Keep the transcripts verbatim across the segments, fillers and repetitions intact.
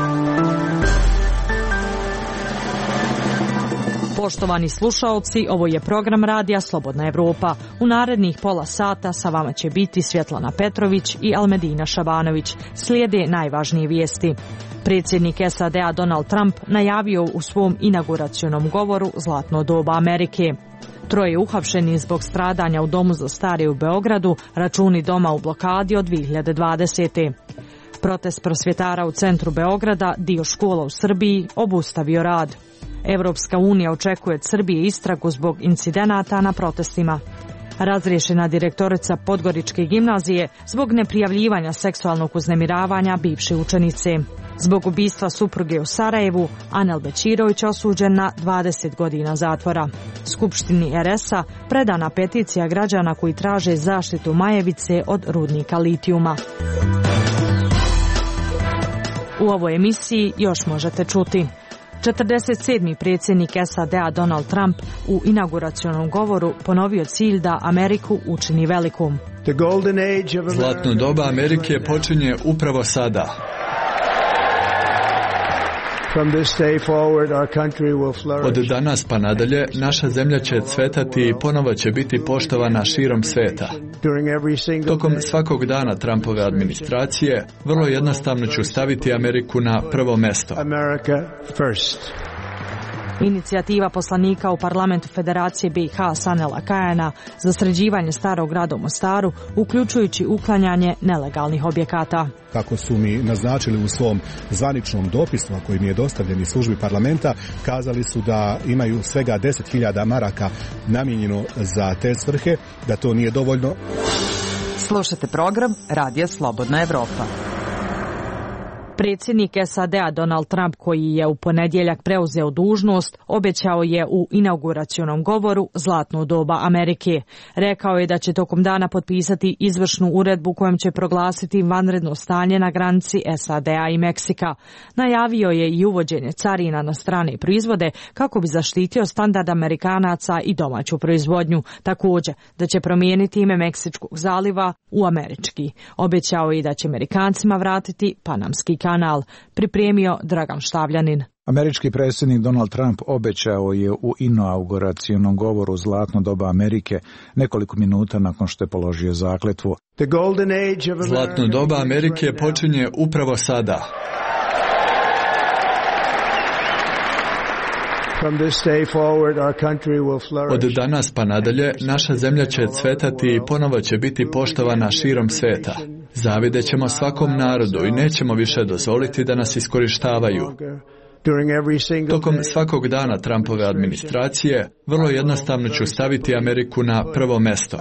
Poštovani slušaoci, ovo je program radija Slobodna Evropa. U narednih pola sata sa vama će biti Svjetlana Petrović i Almedina Šabanović. Slijede najvažnije vijesti. Predsjednik S A D-a Donald Trump najavio u svom inauguracionom govoru zlatno doba Amerike. Troje uhapšeni zbog stradanja u domu za stare u Beogradu, računi doma u blokadi od dvije hiljade dvadesete. Protest prosvjetara u centru Beograda, dio škola u Srbiji, obustavio rad. Evropska unija očekuje od Srbije istragu zbog incidenata na protestima. Razriješena direktorica Podgoričke gimnazije zbog neprijavljivanja seksualnog uznemiravanja bivše učenice. Zbog ubistva supruge u Sarajevu, Anel Bećirović osuđen na dvadeset godina zatvora. Skupštini R S-a predana peticija građana koji traže zaštitu Majevice od rudnika litijuma. U ovoj emisiji još možete čuti. četrdeset sedmi predsjednik S A D-a Donald Trump u inauguracionom govoru ponovio cilj da Ameriku učini velikom. Zlatno doba Amerike počinje upravo sada. Od danas pa nadalje naša zemlja će cvetati i ponovo će biti poštovana širom sveta. Tokom svakog dana Trumpove administracije vrlo jednostavno ću staviti Ameriku na prvo mesto. Inicijativa poslanika u parlamentu Federacije B i H Sanela Kajana za sređivanje starog grada u Mostaru, uključujući uklanjanje nelegalnih objekata. Kako su mi naznačili u svom zvaničnom dopisu, a koji mi je dostavljen iz službi parlamenta, kazali su da imaju svega deset hiljada maraka namijenjeno za te svrhe, da to nije dovoljno. Slušate program Radija Slobodna Evropa. Predsjednik S A D-a Donald Trump, koji je u ponedjeljak preuzeo dužnost, obećao je u inauguracionom govoru zlatno doba Amerike. Rekao je da će tokom dana potpisati izvršnu uredbu kojom će proglasiti vanredno stanje na granici S A D-a i Meksika. Najavio je i uvođenje carina na strane proizvode kako bi zaštitio standard Amerikanaca i domaću proizvodnju. Također da će promijeniti ime Meksičkog zaliva u američki. Obećao je i da će Amerikancima vratiti Panamski kanal. Pripremio Dragan Štavljanin. Američki predsjednik Donald Trump obećao je u inauguracionom govoru zlatno doba Amerike nekoliko minuta nakon što je položio zakletvu. Zlatno doba Amerike počinje upravo sada. Od danas pa nadalje naša zemlja će cvetati i ponovo će biti poštovana širom sveta. Zavidjet ćemo svakom narodu i nećemo više dozvoliti da nas iskorištavaju. Tokom svakog dana Trumpove administracije vrlo jednostavno ću staviti Ameriku na prvo mesto.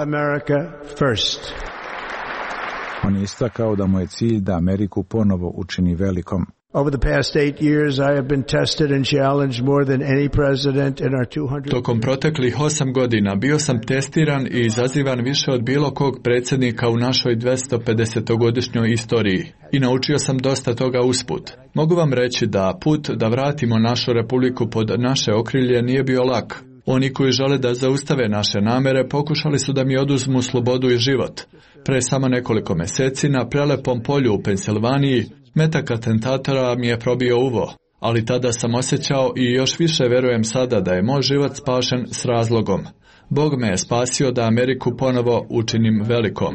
On je istakao da mu je cilj da Ameriku ponovo učini velikom. Tokom proteklih osam godina bio sam testiran i izazivan više od bilo kog predsjednika u našoj dvjestopedesetogodišnjoj istoriji i naučio sam dosta toga usput. Mogu vam reći da put da vratimo našu republiku pod naše okrilje nije bio lak. Oni koji žele da zaustave naše namere pokušali su da mi oduzmu slobodu i život. Pre samo nekoliko mjeseci na prelepom polju u Pensilvaniji metak atentatora mi je probio uvo, ali tada sam osjećao i još više verujem sada da je moj život spašen s razlogom. Bog me je spasio da Ameriku ponovo učinim velikom.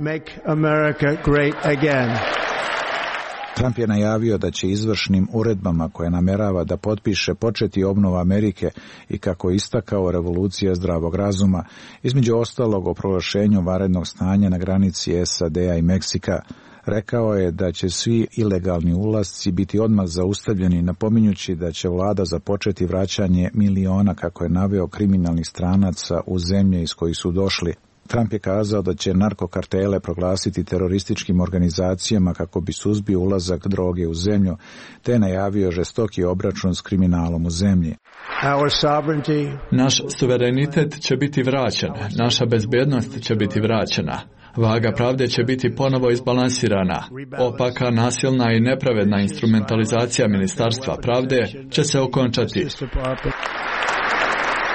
Trump je najavio da će izvršnim uredbama koje namerava da potpiše početi obnova Amerike i, kako je istakao, revolucija zdravog razuma, između ostalog o proglašenju vanrednog stanja na granici S A D-a i Meksika. Rekao je da će svi ilegalni ulasci biti odmah zaustavljeni, napominjući da će vlada započeti vraćanje miliona, kako je naveo, kriminalnih stranaca u zemlje iz kojih su došli. Trump je kazao da će narkokartele proglasiti terorističkim organizacijama kako bi suzbio ulazak droge u zemlju, te najavio žestoki obračun s kriminalom u zemlji. Naš suverenitet će biti vraćen, naša bezbednost će biti vraćena. Vaga pravde će biti ponovo izbalansirana. Opaka, nasilna i nepravedna instrumentalizacija Ministarstva pravde će se okončati.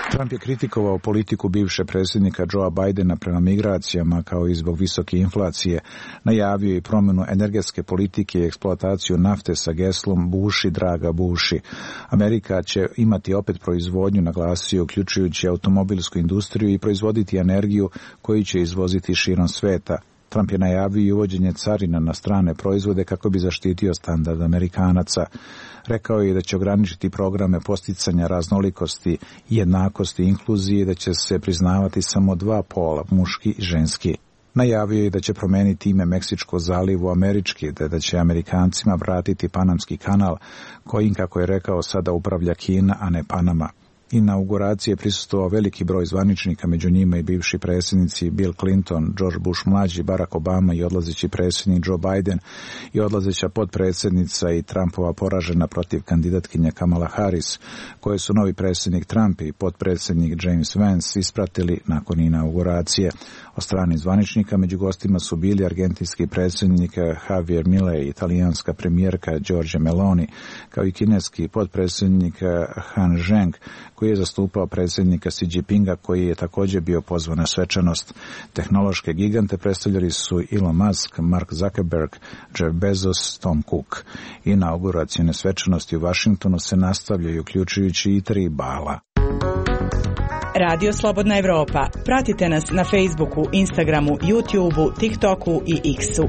Trump je kritikovao politiku bivše predsjednika Joea Bidena prema migracijama kao i zbog visoke inflacije, najavio i promjenu energetske politike i eksploataciju nafte sa geslom buši, draga buši. Amerika će imati opet proizvodnju, naglasio, uključujući automobilsku industriju i proizvoditi energiju koju će izvoziti širom sveta. Trump je najavio i uvođenje carina na strane proizvode kako bi zaštitio standard Amerikanaca. Rekao je da će ograničiti programe posticanja raznolikosti, jednakosti i inkluzije, da će se priznavati samo dva pola, muški i ženski. Najavio je da će promijeniti ime Meksičko zaliv u američki, te da će Amerikancima vratiti Panamski kanal, kojim, kako je rekao, sada upravlja Kina, a ne Panama. Inauguracije je prisustvovao veliki broj zvaničnika, među njima i bivši predsjednici Bill Clinton, George Bush mlađi, Barack Obama i odlazeći predsjednik Joe Biden i odlazeća potpredsjednica i Trumpova poražena protiv kandidatkinja Kamala Harris, koje su novi predsjednik Trump i potpredsjednik James Vance ispratili nakon inauguracije. O strani zvaničnika među gostima su bili argentinski predsjednik Javier Milei, italijanska premijerka Giorgia Meloni, kao i kineski potpredsjednik Han Zheng, koji je zastupao predsjednika Xi Jinpinga, koji je također bio pozvan na svečanost. Tehnološke gigante predstavljali su Elon Musk, Mark Zuckerberg, Jeff Bezos, Tom Cook. Inauguracijne svečanosti u Washingtonu se nastavljaju, uključujući i tri bala. Radio Slobodna Evropa. Pratite nas na Facebooku, Instagramu, YouTubeu, TikToku i X-u.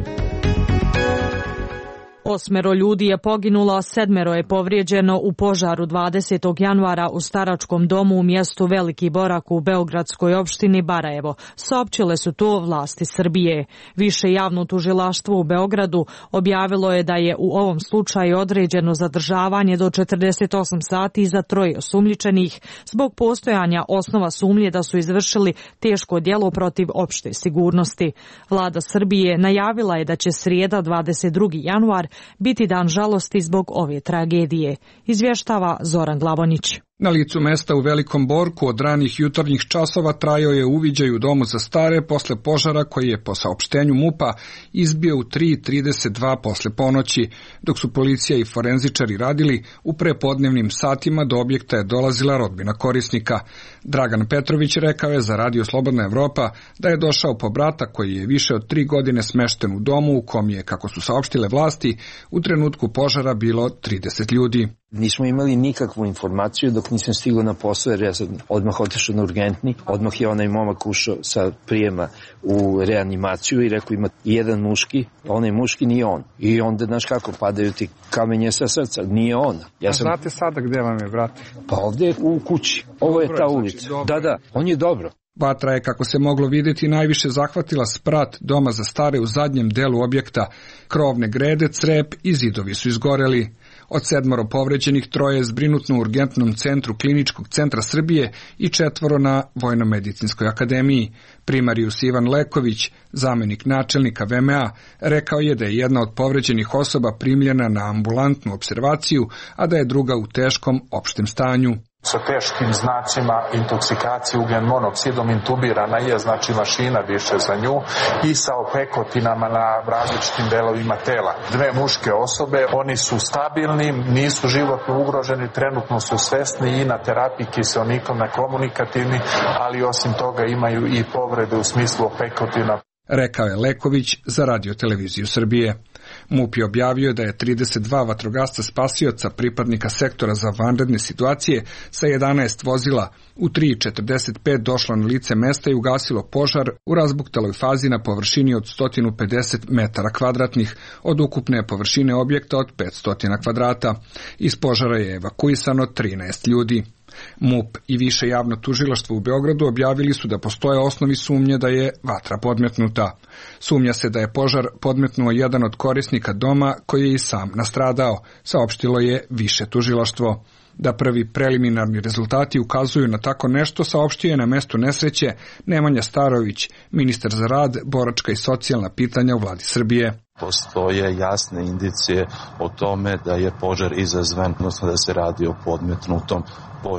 Osmero ljudi je poginulo, sedmero je povrijeđeno u požaru dvadesetog januara u staračkom domu u mjestu Veliki Borak u beogradskoj opštini Barajevo. Saopćile su to vlasti Srbije. Više javno tužilaštvo u Beogradu objavilo je da je u ovom slučaju određeno zadržavanje do četrdeset osam sati za troje osumnjičenih zbog postojanja osnova sumnje da su izvršili teško djelo protiv opšte sigurnosti. Vlada Srbije najavila je da će srijeda dvadeset drugi januar biti dan žalosti zbog ove tragedije, izvještava Zoran Glavonić. Na licu mesta u Velikom Borku od ranih jutarnjih časova trajao je uviđaj u domu za stare posle požara koji je po saopštenju MUP-a izbio u tri trideset dva posle ponoći, dok su policija i forenzičari radili u prepodnevnim satima do objekta je dolazila rodbina korisnika. Dragan Petrović rekao je za Radio Slobodna Evropa da je došao po brata koji je više od tri godine smešten u domu u kom je, kako su saopštile vlasti, u trenutku požara bilo trideset ljudi. Nismo imali nikakvu informaciju dok nisam stigao na posao, jer ja sam odmah otišao na urgentni. Odmah je onaj momak ušao sa prijema u reanimaciju i rekao ima jedan muški, onaj muški nije on. I onda, znaš kako, padaju ti kamenje sa srca, nije ona. Ja sam... A znate sada gdje vam je brat? Pa ovdje je u kući, ovo je ta ulica. Da, da, on je dobro. Vatra je, kako se moglo vidjeti, najviše zahvatila sprat doma za stare u zadnjem delu objekta. Krovne grede, crep i zidovi su izgoreli. Od sedmoro povređenih troje je zbrinutno u urgentnom centru Kliničkog centra Srbije i četvoro na Vojno-medicinskoj akademiji. Primarius Ivan Leković, zamenik načelnika V M A, rekao je da je jedna od povređenih osoba primljena na ambulantnu observaciju, a da je druga u teškom opštem stanju. Sa teškim znacima intoksikacije ugljen monoksidom intubirana je, znači mašina diše za nju, i sa opekotinama na različitim delovima tela. Dve muške osobe, oni su stabilni, nisu životno ugroženi, trenutno su svesni i na terapiji kiseonikom, na komunikativni, ali osim toga imaju i povrede u smislu opekotina. Rekao je Leković za Radio televiziju Srbije. MUP je objavio da je trideset dva vatrogasca spasioca pripadnika sektora za vanredne situacije sa jedanaest vozila u tri četrdeset pet došlo na lice mesta i ugasilo požar u razbuktaloj fazi na površini od sto pedeset metara kvadratnih od ukupne površine objekta od petsto kvadrata. Iz požara je evakuisano trinaest ljudi. MUP i više javno tužilaštvo u Beogradu objavili su da postoje osnovi sumnje da je vatra podmetnuta. Sumnja se da je požar podmetnuo jedan od korisnika doma koji je i sam nastradao, saopštilo je više tužilaštvo. Da prvi preliminarni rezultati ukazuju na tako nešto, saopštio je na mestu nesreće Nemanja Starović, ministar za rad, boračka i socijalna pitanja u vladi Srbije. Postoje jasne indicije o tome da je požar izazvan, odnosno da se radi o podmetnutom požaru.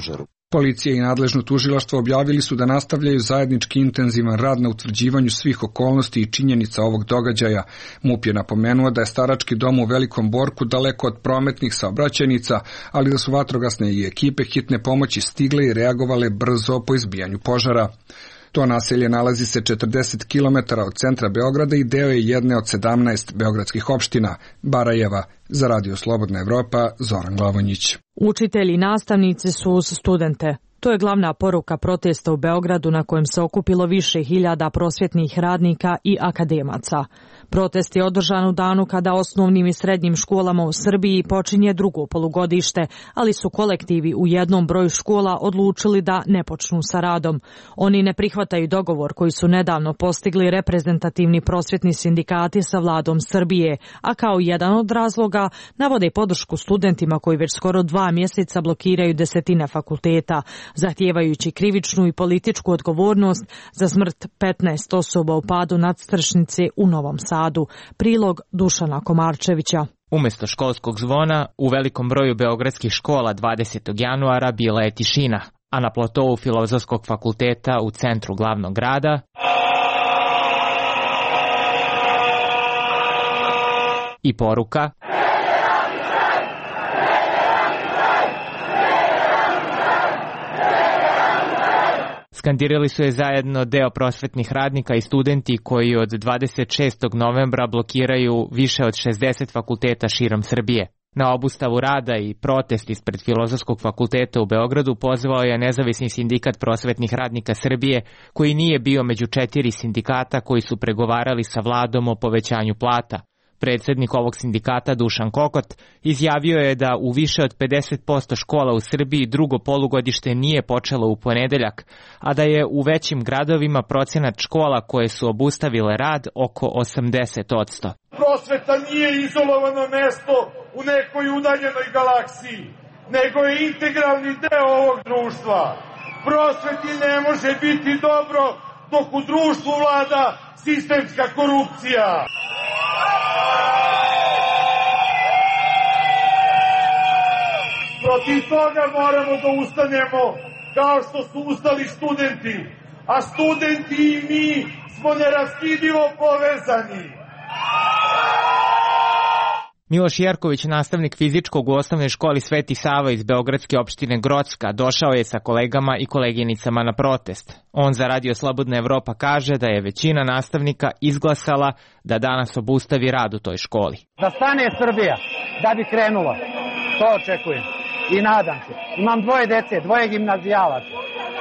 Policija i nadležno tužilaštvo objavili su da nastavljaju zajednički intenzivan rad na utvrđivanju svih okolnosti i činjenica ovog događaja. MUP je napomenuo da je starački dom u Velikom Borku daleko od prometnih saobraćajnica, ali da su vatrogasne i ekipe hitne pomoći stigle i reagovale brzo po izbijanju požara. To naselje nalazi se četrdeset kilometara od centra Beograda i deo je jedne od sedamnaest beogradskih opština. Barajeva, za Radio Slobodna Evropa, Zoran Glavonjić. Učitelji i nastavnici su uz studente. To je glavna poruka protesta u Beogradu na kojem se okupilo više hiljada prosvjetnih radnika i akademaca. Protest je održan u danu kada osnovnim i srednjim školama u Srbiji počinje drugo polugodište, ali su kolektivi u jednom broju škola odlučili da ne počnu sa radom. Oni ne prihvataju dogovor koji su nedavno postigli reprezentativni prosvjetni sindikati sa vladom Srbije, a kao jedan od razloga navode podršku studentima koji već skoro dva mjeseca blokiraju desetine fakulteta, zahtijevajući krivičnu i političku odgovornost za smrt petnaest osoba u padu nadstrešnice u Novom Sadu. Prilog Dušana Komarčevića. Umjesto školskog zvona, u velikom broju beogradskih škola dvadesetog januara bila je tišina, a na platovu Filozofskog fakulteta u centru glavnog grada i poruka skandirali su je zajedno deo prosvetnih radnika i studenti koji od dvadeset šestog novembra blokiraju više od šezdeset fakulteta širom Srbije. Na obustavu rada i protest ispred Filozofskog fakulteta u Beogradu pozvao je Nezavisni sindikat prosvetnih radnika Srbije, koji nije bio među četiri sindikata koji su pregovarali sa vladom o povećanju plata. Predsjednik ovog sindikata Dušan Kokot izjavio je da u više od pedeset posto škola u Srbiji drugo polugodište nije počelo u ponedeljak, a da je u većim gradovima procenat škola koje su obustavile rad oko osamdeset posto. Prosveta nije izolovano mesto u nekoj udaljenoj galaksiji, nego je integralni deo ovog društva. Prosveti ne može biti dobro dok u društvu vlada sistemska korupcija. Protiv toga moramo da ustanemo kao što su ustali studenti, a studenti i mi smo neraskidivo povezani. Miloš Jerković, nastavnik fizičkog u osnovnoj školi Sveti Sava iz beogradske opštine Grocka, došao je sa kolegama i koleginicama na protest. On za Radio Slobodna Evropa kaže da je većina nastavnika izglasala da danas obustavi rad u toj školi. Da stane Srbija, da bi krenula. To očekujem i nadam se. Imam dvoje dece, dvoje gimnazijalaca.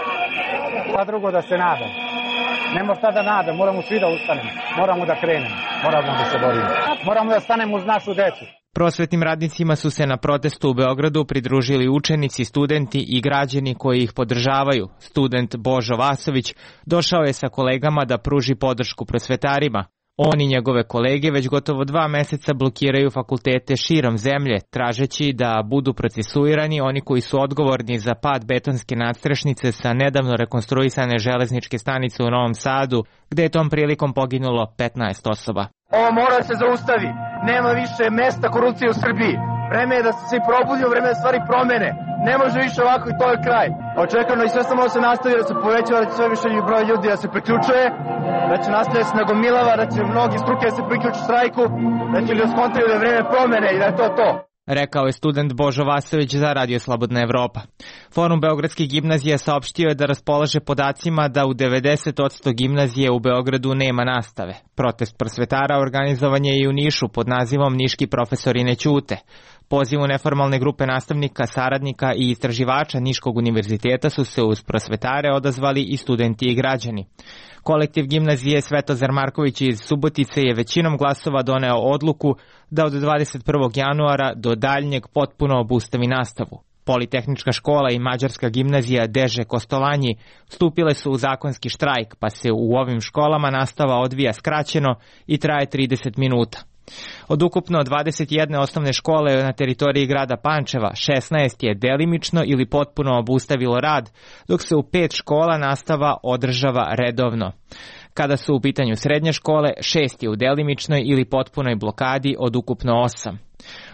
Pa drugo da se nadam. Nemo šta da nadam, moramo svi da ustanemo, moramo da krenemo, moramo da se borimo, moramo da stanemo uz našu decu. Prosvetnim radnicima su se na protestu u Beogradu pridružili učenici, studenti i građani koji ih podržavaju. Student Božo Vasović došao je sa kolegama da pruži podršku prosvetarima. On i njegove kolege već gotovo dva meseca blokiraju fakultete širom zemlje, tražeći da budu procesuirani oni koji su odgovorni za pad betonske nadstrešnice sa nedavno rekonstruisane železničke stanice u Novom Sadu, gde je tom prilikom poginulo petnaest osoba. Ovo mora se zaustavi. Nema više mesta korupcije u Srbiji. Vreme je da se svi probudio, vreme je da stvari promene. Ne može više ovako i to je kraj. Očekano i sve samo da se nastavi, da se povećava, da će sve više broj ljudi da se priključuje, da će nastaviti da se nagomilava, da će mnogi struke da se priključu štrajku, da će ljudi skontaju da je vreme promene i da je to to. Rekao je student Božo Vasović za Radio Slobodna Evropa. Forum beogradskih gimnazija saopštio je da raspolaže podacima da u devedeset posto gimnazije u Beogradu nema nastave. Protest prosvetara organizovan je i u Nišu pod nazivom Niški profesori ne ćute. Pozivu neformalne grupe nastavnika, saradnika i istraživača Niškog univerziteta su se uz prosvetare odazvali i studenti i građani. Kolektiv gimnazije Svetozar Marković iz Subotice je većinom glasova doneo odluku da od dvadeset prvog januara do daljnjeg potpuno obustavi nastavu. Politehnička škola i mađarska gimnazija Deže Kostolanji stupile su u zakonski štrajk, pa se u ovim školama nastava odvija skraćeno i traje trideset minuta. Od ukupno dvadeset jedne osnovne škole na teritoriji grada Pančeva, šesnaest je delimično ili potpuno obustavilo rad, dok se u pet škola nastava održava redovno. Kada su u pitanju srednje škole, šest je u delimičnoj ili potpunoj blokadi od ukupno osam.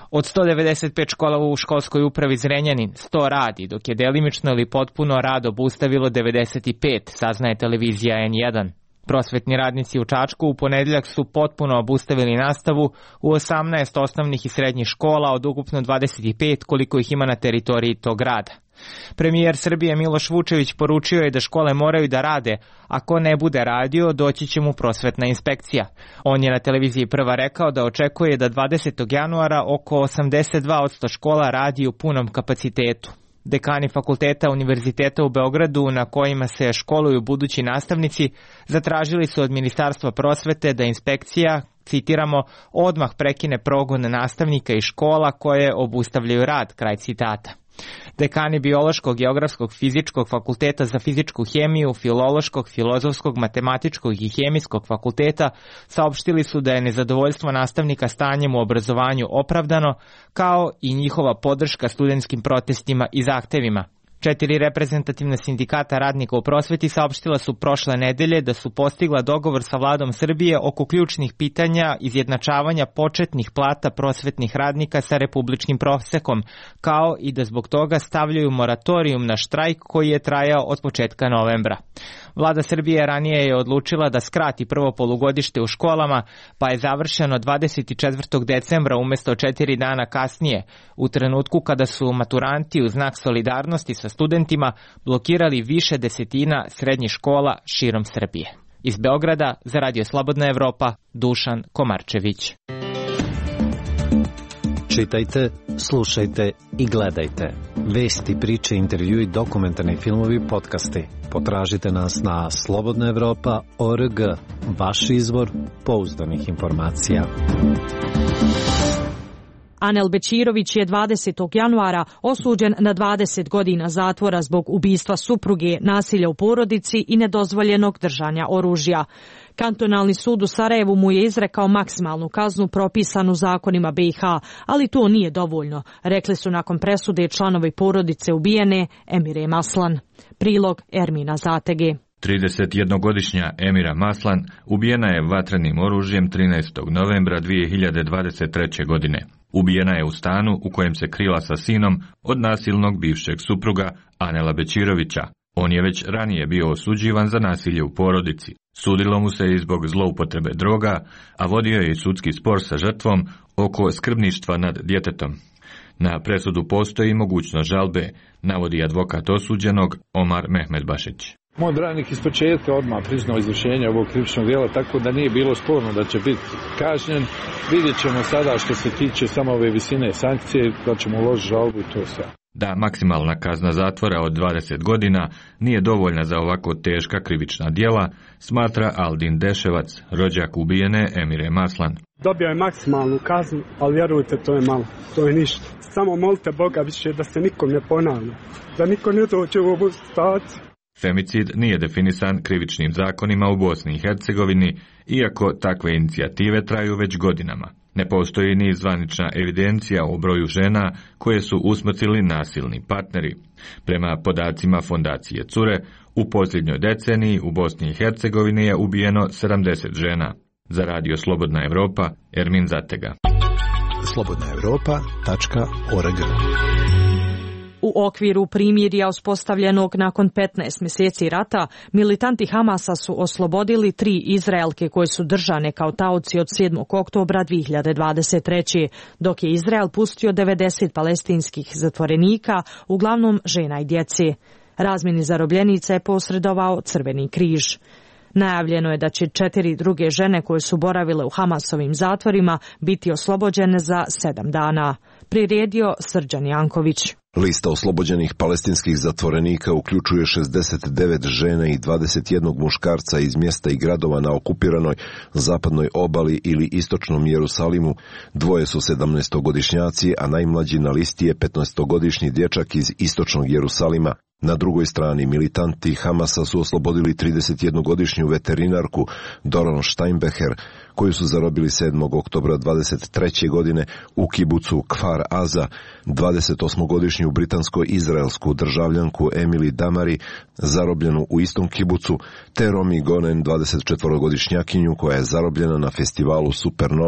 Od sto devedeset pet škola u školskoj upravi Zrenjanin, sto radi, dok je delimično ili potpuno rad obustavilo devedeset pet, saznaje televizija en jedan. Prosvetni radnici u Čačku u ponedeljak su potpuno obustavili nastavu u osamnaest osnovnih i srednjih škola od ukupno dvadeset pet koliko ih ima na teritoriji tog grada. Premijer Srbije Miloš Vučević poručio je da škole moraju da rade, ako ne bude radio, doći će mu prosvetna inspekcija. On je na televiziji Prva rekao da očekuje da dvadesetog januara oko osamdeset dva posto škola radi u punom kapacitetu. Dekani fakulteta Univerziteta u Beogradu, na kojima se školuju budući nastavnici, zatražili su od Ministarstva prosvete da inspekcija, citiramo, odmah prekine progon nastavnika i škola koje obustavljaju rad, kraj citata. Dekani Biološkog, Geografskog, Fizičkog fakulteta za fizičku hemiju, Filološkog, Filozofskog, Matematičkog i Hemijskog fakulteta saopštili su da je nezadovoljstvo nastavnika stanjem u obrazovanju opravdano, kao i njihova podrška studentskim protestima i zahtevima. Četiri reprezentativna sindikata radnika u prosveti saopštila su prošle nedelje da su postigla dogovor sa vladom Srbije oko ključnih pitanja izjednačavanja početnih plata prosvetnih radnika sa republičkim prosekom, kao i da zbog toga stavljaju moratorijum na štrajk koji je trajao od početka novembra. Vlada Srbije ranije je odlučila da skrati prvo polugodište u školama, pa je završeno dvadeset četvrtog decembra umesto četiri dana kasnije, u trenutku kada su maturanti u znak solidarnosti sa studentima blokirali više desetina srednjih škola širom Srbije. Iz Beograda za Radio Slobodna Evropa, Dušan Komarčević. Čitajte, slušajte i gledajte. Vesti, priče, intervjui, dokumentarni filmovi, podcasti. Potražite nas na slobodna evropa tačka org, vaš izvor pouzdanih informacija. Anel Bećirović je dvadesetog januara osuđen na dvadeset godina zatvora zbog ubistva supruge, nasilja u porodici i nedozvoljenog držanja oružja. Kantonalni sud u Sarajevu mu je izrekao maksimalnu kaznu propisanu zakonima be i ha, ali to nije dovoljno, rekli su nakon presude članovi porodice ubijene Emire Maslan. Prilog Ermina Zatege. tridesetjednogodišnja Emira Maslan ubijena je vatrenim oružjem trinaestog novembra dvije hiljade dvadeset treće. godine. Ubijena je u stanu u kojem se krila sa sinom od nasilnog bivšeg supruga Anela Bećirovića. On je već ranije bio osuđivan za nasilje u porodici. Sudilo mu se i zbog zloupotrebe droga, a vodio je i sudski spor sa žrtvom oko skrbništva nad djetetom. Na presudu postoji mogućnost žalbe, navodi advokat osuđenog Omar Mehmedbašić. Moj branik iz početka odmah priznao izvršenje ovog krivičnog djela, tako da nije bilo sporno da će biti kažnjen. Vidjet ćemo sada što se tiče samo ove visine sankcije, da ćemo uložiti žalbu i to sve. Da maksimalna kazna zatvora od dvadeset godina nije dovoljna za ovako teška krivična djela, smatra Aldin Deševac, rođak ubijene Emire Maslan. Dobio je maksimalnu kaznu, ali vjerujte, to je malo, to je ništa. Samo molite Boga više da se nikom ne ponavlja, da niko ne dođe u ovu situaciju. Femicid nije definisan krivičnim zakonima u Bosni i Hercegovini, iako takve inicijative traju već godinama. Ne postoji ni zvanična evidencija o broju žena koje su usmrtili nasilni partneri. Prema podacima fondacije Cure, u posljednjoj deceniji u Bosni i Hercegovini je ubijeno sedamdeset žena. Za Radio Slobodna Evropa, Ermin Zatega. slobodna evropa tačka org. U okviru primirja uspostavljenog nakon petnaest mjeseci rata, militanti Hamasa su oslobodili tri Izraelke koje su držane kao taoci od sedmog oktobra dvije hiljade dvadeset treće. dok je Izrael pustio devedeset palestinskih zatvorenika, uglavnom žena i djece. Razmjeni zarobljenica je posredovao Crveni križ. Najavljeno je da će četiri druge žene koje su boravile u Hamasovim zatvorima biti oslobođene za sedam dana. Priredio Srđan Janković. Lista oslobođenih palestinskih zatvorenika uključuje šezdeset devet žena i dvadeset jedan muškarca iz mjesta i gradova na okupiranoj zapadnoj obali ili istočnom Jerusalimu. Dvoje su sedamnaestogodišnjaci, a najmlađi na listi je petnaestogodišnji dječak iz istočnog Jerusalima. Na drugoj strani militanti Hamasa su oslobodili tridesetjednogodišnju veterinarku Doron Steinbecher, koju su zarobili sedmog oktobra dvadeset treće. godine u kibucu Kfar Aza, dvadesetosmogodišnju britansko-izraelsku državljanku Emily Damari, zarobljenu u istom kibucu, te Romi Gonen, dvadesetčetvorogodišnjakinju koja je zarobljena na festivalu Supernova.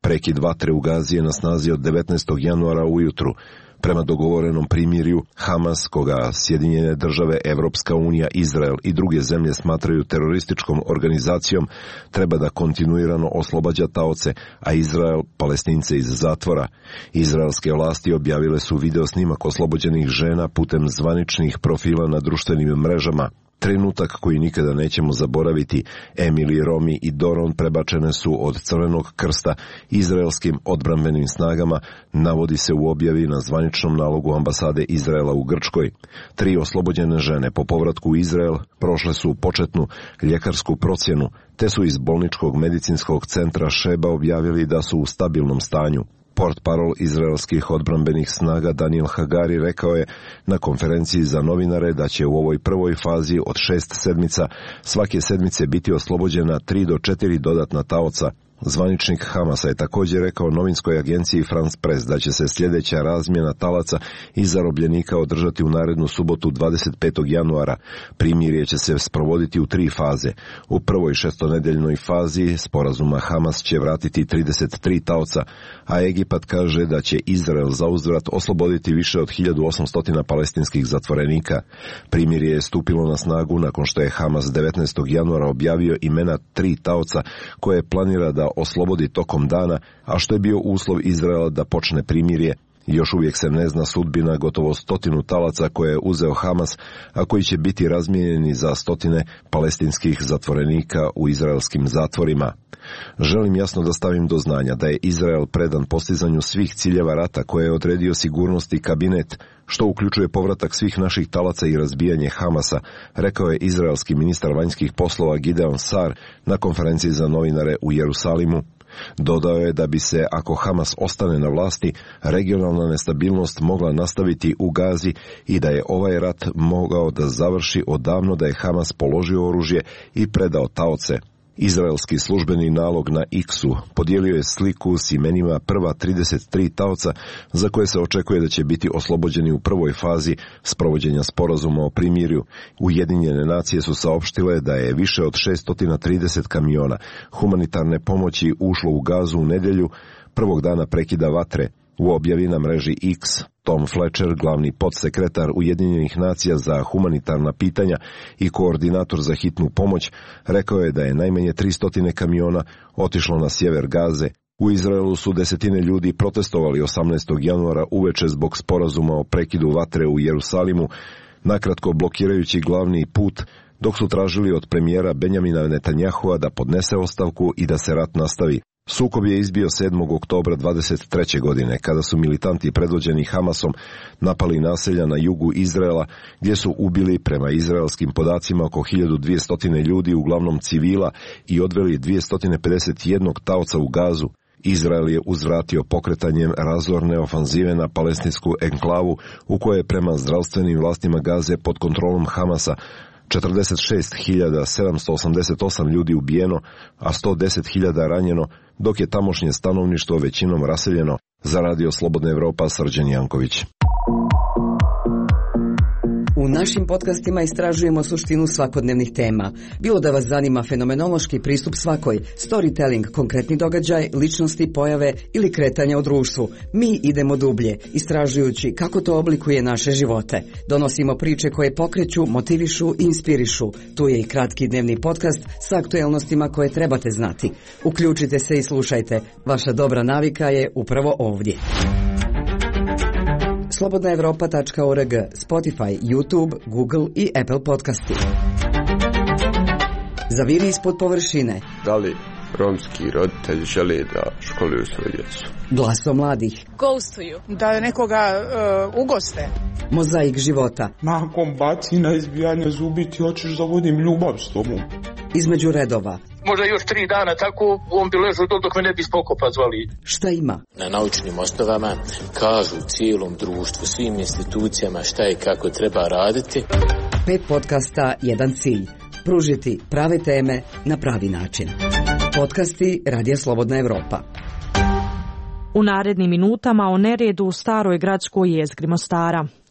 Prekid vatre u Gazi je na snazi od devetnaestog januara ujutru. Prema dogovorenom primirju, Hamas, koga Sjedinjene države, Evropska unija, Izrael i druge zemlje smatraju terorističkom organizacijom, treba da kontinuirano oslobađa taoce, a Izrael Palestince iz zatvora. Izraelske vlasti objavile su video snimak oslobođenih žena putem zvaničnih profila na društvenim mrežama. Trenutak koji nikada nećemo zaboraviti, Emily, Romi i Doron prebačene su od Crvenog krsta izraelskim odbrambenim snagama, navodi se u objavi na zvaničnom nalogu ambasade Izraela u Grčkoj. Tri oslobođene žene po povratku u Izrael prošle su početnu ljekarsku procjenu, te su iz bolničkog medicinskog centra Šeba objavili da su u stabilnom stanju. Portparol izraelskih odbrambenih snaga Daniel Hagari rekao je na konferenciji za novinare da će u ovoj prvoj fazi od šest sedmica svake sedmice biti oslobođena tri do četiri dodatna taoca. Zvaničnik Hamasa je također rekao novinskoj agenciji France Press da će se sljedeća razmjena talaca i zarobljenika održati u narednu subotu dvadeset petog januara. Primirje će se sprovoditi u tri faze. U prvoj šestonedeljnoj fazi sporazuma Hamas će vratiti trideset tri taoca, a Egipat kaže da će Izrael zauzvrat osloboditi više od hiljadu osamsto palestinskih zatvorenika. Primirje je stupilo na snagu nakon što je Hamas devetnaestog januara objavio imena tri taoca koje planira da oslobodi tokom dana, a što je bio uslov Izraela da počne primirje. Još uvijek se ne zna sudbina gotovo stotinu talaca koje je uzeo Hamas, a koji će biti razmijenjeni za stotine palestinskih zatvorenika u izraelskim zatvorima. Želim jasno da stavim do znanja da je Izrael predan postizanju svih ciljeva rata koje je odredio sigurnosni kabinet, što uključuje povratak svih naših talaca i razbijanje Hamasa, rekao je izraelski ministar vanjskih poslova Gideon Sar na konferenciji za novinare u Jerusalimu. Dodao je da bi se, ako Hamas ostane na vlasti, regionalna nestabilnost mogla nastaviti u Gazi i da je ovaj rat mogao da završi odavno da je Hamas položio oružje i predao taoce. Izraelski službeni nalog na X-u podijelio je sliku s imenima prva trideset tri taoca za koje se očekuje da će biti oslobođeni u prvoj fazi sprovođenja sporazuma o primirju. Ujedinjene nacije su saopštile da je više od šesto trideset kamiona humanitarne pomoći ušlo u Gazu u nedjelju, prvog dana prekida vatre. U objavi na mreži X, Tom Fletcher, glavni podsekretar Ujedinjenih nacija za humanitarna pitanja i koordinator za hitnu pomoć, rekao je da je najmanje tristo kamiona otišlo na sjever Gaze. U Izraelu su desetine ljudi protestovali osamnaestog januara uveče zbog sporazuma o prekidu vatre u Jerusalimu, nakratko blokirajući glavni put, dok su tražili od premijera Benjamina Netanjahua da podnese ostavku i da se rat nastavi. Sukob je izbio sedmog oktobra dvadeset treće godine, kada su militanti predvođeni Hamasom napali naselja na jugu Izraela, gdje su ubili prema izraelskim podacima oko hiljadu dvjesto ljudi, uglavnom civila, i odveli dvjesto pedeset jedan taoca u Gazu. Izrael je uzvratio pokretanjem razorne ofanzive na palestinsku enklavu, u kojoj je prema zdravstvenim vlastima Gaze pod kontrolom Hamasa četrdeset šest hiljada sedamsto osamdeset osam ljudi ubijeno, a sto deset hiljada ranjeno, dok je tamošnje stanovništvo većinom raseljeno. Za Radio Slobodna Evropa, Srđan Janković. U našim podcastima istražujemo suštinu svakodnevnih tema. Bilo da vas zanima fenomenološki pristup svakoj, storytelling, konkretni događaj, ličnosti, pojave ili kretanja u društvu, mi idemo dublje, istražujući kako to oblikuje naše živote. Donosimo priče koje pokreću, motivišu i inspirišu. Tu je i kratki dnevni podcast sa aktuelnostima koje trebate znati. Uključite se i slušajte. Vaša dobra navika je upravo ovdje. slobodna evropa tačka org, Spotify, YouTube, Google i Apple podcasti. Zaviri ispod površine. Da li romski roditelji žele da školuju svoju djecu? Glaso mladih. Ghostuju. Da nekoga uh, ugoste. Mozaik života. Nakon bacina, izbijanja zubi ti hoćeš da vodim ljubav s tobom. Između redova. Možda još tri dana tako, on bi ležao dok me ne bi spokopa zvali. Šta ima? Na naučnim osnovama kažu cijelom društvu, svim institucijama šta i kako treba raditi. Pet podcasta, jedan cilj. Pružiti prave teme na pravi način. Podcasti Radija Slobodna Evropa. U narednim minutama o neredu u staroj gradskoj jezgri Mostara.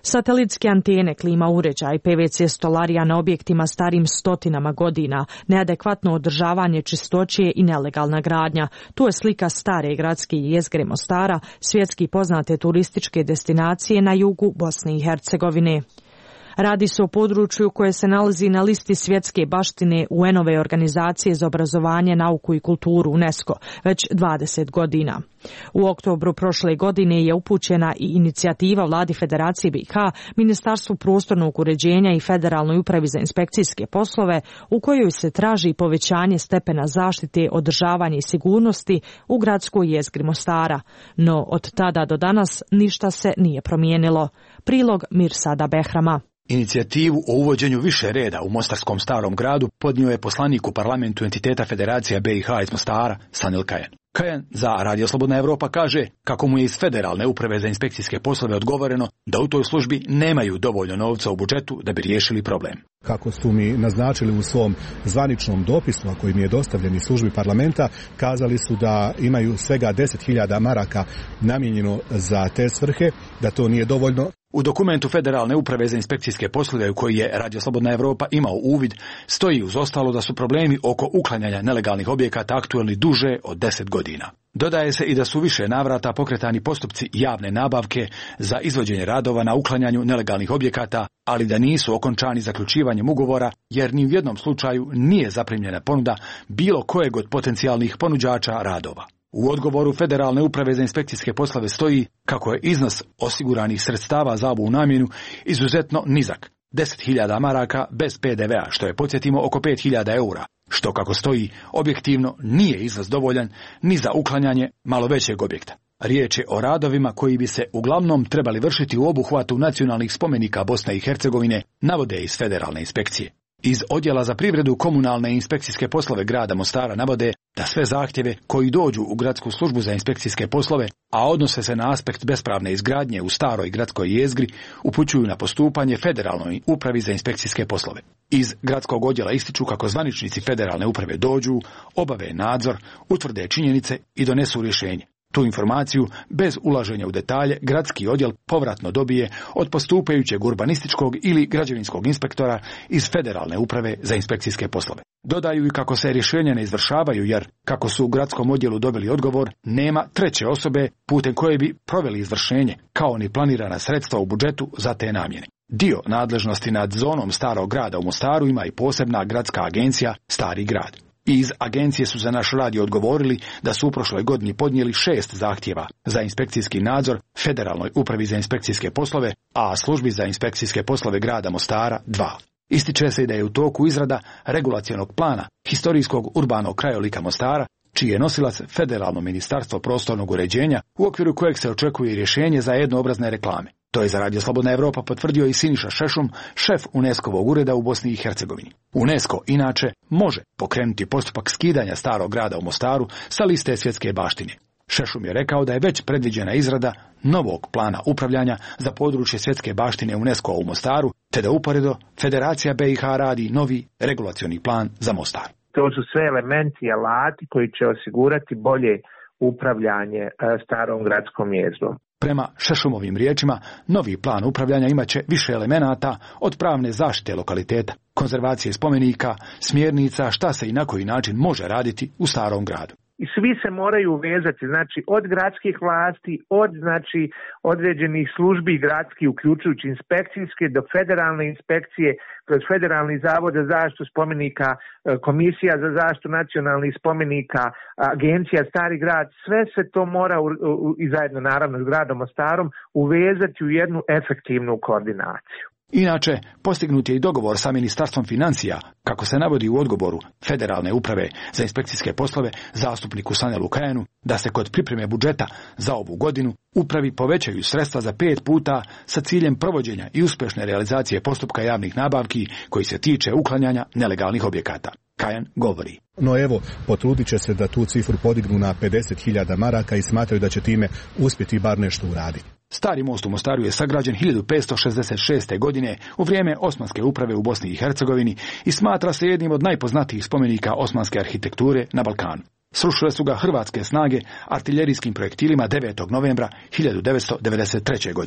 Satelitske antene, klima uređaj, P V C stolarija na objektima starim stotinama godina, neadekvatno održavanje čistoće i nelegalna gradnja. Tu je slika stare gradske jezgre Mostara, svjetski poznate turističke destinacije na jugu Bosne i Hercegovine. Radi se o području koje se nalazi na listi svjetske baštine U N-ove organizacije za obrazovanje, nauku i kulturu UNESCO već dvadeset godina. U oktobru prošle godine je upućena i inicijativa Vladi Federacije B i H, Ministarstvu prostornog uređenja i Federalnoj upravi za inspekcijske poslove, u kojoj se traži povećanje stepena zaštite, održavanja i sigurnosti u gradskoj jezgri Mostara. No od tada do danas ništa se nije promijenilo. Prilog Mirsada Behrama. Inicijativu o uvođenju više reda u Mostarskom starom gradu podnio je poslanik u parlamentu entiteta Federacija B i H iz Mostara, Sanil Kajan. Kajan za Radio Slobodna Evropa kaže kako mu je iz Federalne uprave za inspekcijske poslove odgovoreno da u toj službi nemaju dovoljno novca u budžetu da bi riješili problem. Kako su mi naznačili u svom zvaničnom dopisu, a koji mi je dostavljen iz službi parlamenta, kazali su da imaju svega deset hiljada maraka namijenjeno za te svrhe, da to nije dovoljno. U dokumentu Federalne uprave za inspekcijske poslove u koji je Radio Slobodna Evropa imao uvid, stoji uz ostalo da su problemi oko uklanjanja nelegalnih objekata aktuelni duže od deset godina. Dodaje se i da su više navrata pokretani postupci javne nabavke za izvođenje radova na uklanjanju nelegalnih objekata, ali da nisu okončani zaključivanjem ugovora jer ni u jednom slučaju nije zaprimljena ponuda bilo kojeg od potencijalnih ponuđača radova. U odgovoru Federalne uprave za inspekcijske poslove stoji kako je iznos osiguranih sredstava za ovu namjenu izuzetno nizak, deset hiljada maraka bez P D V-a, što je, podsjetimo, oko pet hiljada eura, što, kako stoji, objektivno nije iznos dovoljan ni za uklanjanje malo većeg objekta. Riječ je o radovima koji bi se uglavnom trebali vršiti u obuhvatu nacionalnih spomenika Bosne i Hercegovine, navode iz Federalne inspekcije. Iz Odjela za privredu, komunalne i inspekcijske poslove grada Mostara navode da sve zahtjeve koji dođu u gradsku službu za inspekcijske poslove, a odnose se na aspekt bespravne izgradnje u staroj gradskoj jezgri, upućuju na postupanje Federalnoj upravi za inspekcijske poslove. Iz gradskog odjela ističu kako zvaničnici Federalne uprave dođu, obave nadzor, utvrde činjenice i donesu rješenje. Tu informaciju, bez ulaženja u detalje, gradski odjel povratno dobije od postupajućeg urbanističkog ili građevinskog inspektora iz Federalne uprave za inspekcijske poslove. Dodaju i kako se rješenja ne izvršavaju jer, kako su u gradskom odjelu dobili odgovor, nema treće osobe putem koje bi proveli izvršenje, kao ni planirana sredstva u budžetu za te namjene. Dio nadležnosti nad zonom starog grada u Mostaru ima i posebna gradska agencija Stari grad. Iz agencije su za naš radio odgovorili da su u prošloj godini podnijeli šest zahtjeva za inspekcijski nadzor Federalnoj upravi za inspekcijske poslove, a službi za inspekcijske poslove grada Mostara dva. Ističe se da je u toku izrada regulacionog plana historijskog urbanog krajolika Mostara, čiji je nosilac Federalno ministarstvo prostornog uređenja, u okviru kojeg se očekuje rješenje za jednoobrazne reklame. To je za Radio Slobodna Evropa potvrdio i Siniša Šešum, šef UNESCO-vog ureda u Bosni i Hercegovini. UNESCO, inače, može pokrenuti postupak skidanja starog grada u Mostaru sa liste svjetske baštine. Šešum je rekao da je već predviđena izrada novog plana upravljanja za područje svjetske baštine UNESCO u Mostaru, te da uporedo Federacija B i H radi novi regulacioni plan za Mostar. To su sve elementi i alati koji će osigurati bolje upravljanje starom gradskom jezgrom. Prema Šešumovim riječima, novi plan upravljanja imaće više elemenata od pravne zaštite lokaliteta, konzervacije spomenika, smjernica šta se i na koji način može raditi u starom gradu. I svi se moraju vezati, znači od gradskih vlasti, od znači određenih službi gradskih, uključujući inspekcijske, do federalne inspekcije, kroz Federalni zavod za zaštitu spomenika, Komisija za zaštitu nacionalnih spomenika, Agencija Stari grad, sve se to mora u, u, i zajedno naravno s gradom Mostarom uvezati u jednu efektivnu koordinaciju. Inače, postignut je i dogovor sa Ministarstvom financija, kako se navodi u odgovoru Federalne uprave za inspekcijske poslove zastupniku Sanelu Kajanu, da se kod pripreme budžeta za ovu godinu upravi povećaju sredstva za pet puta sa ciljem provođenja i uspješne realizacije postupka javnih nabavki koji se tiče uklanjanja nelegalnih objekata. Kajan govori. No evo, potrudit će se da tu cifru podignu na pedeset hiljada maraka i smatraju da će time uspjeti bar nešto uraditi. Stari most u Mostaru je sagrađen hiljadu petsto šezdeset šeste. godine u vrijeme Osmanske uprave u Bosni i Hercegovini i smatra se jednim od najpoznatijih spomenika osmanske arhitekture na Balkanu. Srušile su ga hrvatske snage artiljerijskim projektilima devetog novembra hiljadu devetsto devedeset treće. godine.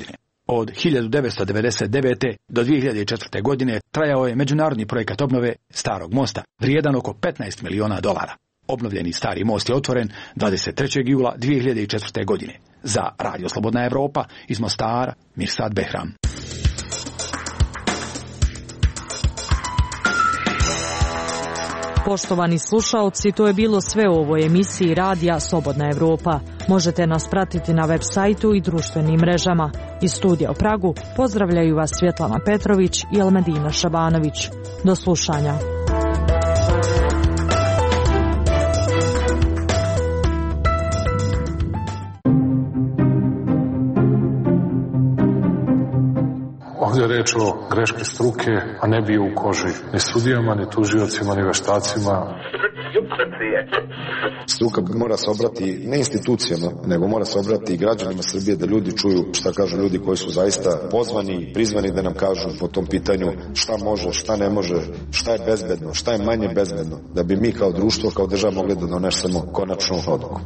Od hiljadu devetsto devedeset devete. do dvije hiljade četvrte. godine trajao je međunarodni projekat obnove Starog mosta, vrijedan oko petnaest miliona dolara. Obnovljeni Stari most je otvoren dvadeset trećeg jula dvije hiljade četvrte. godine. Za Radio Slobodna Evropa iz Mostara, Mirsad Behram. Poštovani slušaoci, to je bilo sve u ovoj emisiji Radija Slobodna Evropa. Možete nas pratiti na web sajtu i društvenim mrežama. Iz studija u Pragu pozdravljaju vas Svjetlana Petrović i Almedina Šabanović. Do slušanja. Ovdje je reč o greški struke, a ne bio u koži ni sudijama, ni tužiocima, ni veštacima. Struka mora se obrati ne institucijama, nego mora se obrati i građanima Srbije, da ljudi čuju šta kažu ljudi koji su zaista pozvani, prizvani da nam kažu po tom pitanju šta može, šta ne može, šta je bezbedno, šta je manje bezbedno, da bi mi kao društvo, kao država mogli da donesemo konačnu odluku.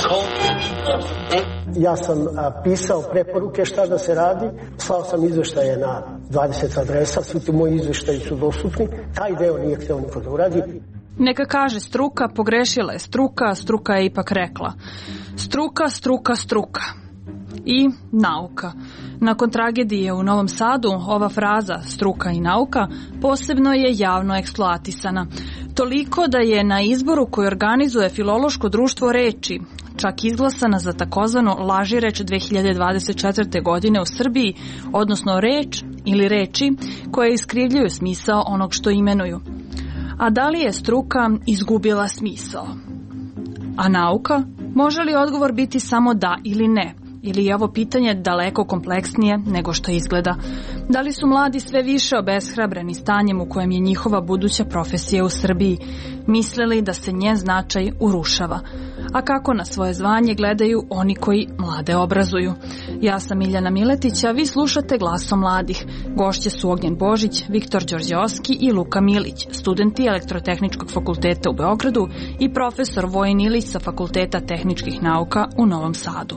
Ja sam a, pisao preporuke šta da se radi, slao sam izveštaje na dvadeset adresa, svi ti moji izveštaji su dostupni, taj deo nije hteo niko da uradi. Neka kaže struka, pogrešila je struka, struka je ipak rekla. Struka, struka, struka. I nauka. Nakon tragedije u Novom Sadu, ova fraza struka i nauka posebno je javno eksploatisana. Toliko da je na izboru koji organizuje Filološko društvo reči čak izglasana za takozvano laži reč dve hiljade dvadeset četvrte. godine u Srbiji, odnosno reč ili reči koje iskrivljuju smisao onog što imenuju. A da li je struka izgubila smisao? A nauka? Može li odgovor biti samo da ili ne? Ili je ovo pitanje daleko kompleksnije nego što izgleda? Da li su mladi sve više obeshrabreni stanjem u kojem je njihova buduća profesija u Srbiji, mislili da se njen značaj urušava? A kako na svoje zvanje gledaju oni koji mlade obrazuju? Ja sam Miljana Miletić, a vi slušate Glasom mladih. Gošće su Ognjen Božić, Viktor Đorđeovski i Luka Milić, studenti Elektrotehničkog fakulteta u Beogradu i profesor Vojin Ilić sa Fakulteta tehničkih nauka u Novom Sadu.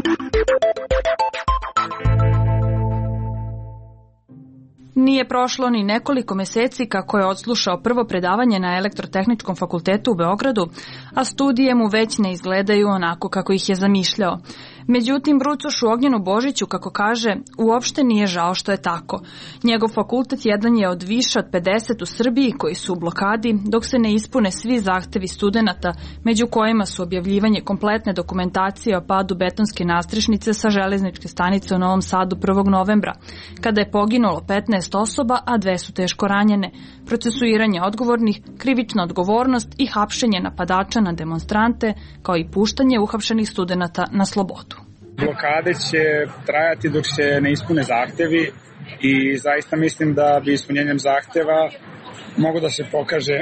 Nije prošlo ni nekoliko meseci kako je odslušao prvo predavanje na Elektrotehničkom fakultetu u Beogradu, a studije mu već ne izgledaju onako kako ih je zamišljao. Međutim, brucošu Ognjenu Božiću, kako kaže, uopšte nije žao što je tako. Njegov fakultet jedan je od više od pedeset u Srbiji koji su u blokadi, dok se ne ispune svi zahtevi studenata, među kojima su objavljivanje kompletne dokumentacije o padu betonske nastrešnice sa železničke stanice u Novom Sadu prvog novembra, kada je poginulo petnaest osoba, a dve su teško ranjene, procesuiranje odgovornih, krivična odgovornost i hapšenje napadača na demonstrante, kao i puštanje uhapšenih studenata na slobodu. Blokade će trajati dok se ne ispune zahtevi i zaista mislim da bi ispunjenjem zahteva mogu da se pokaže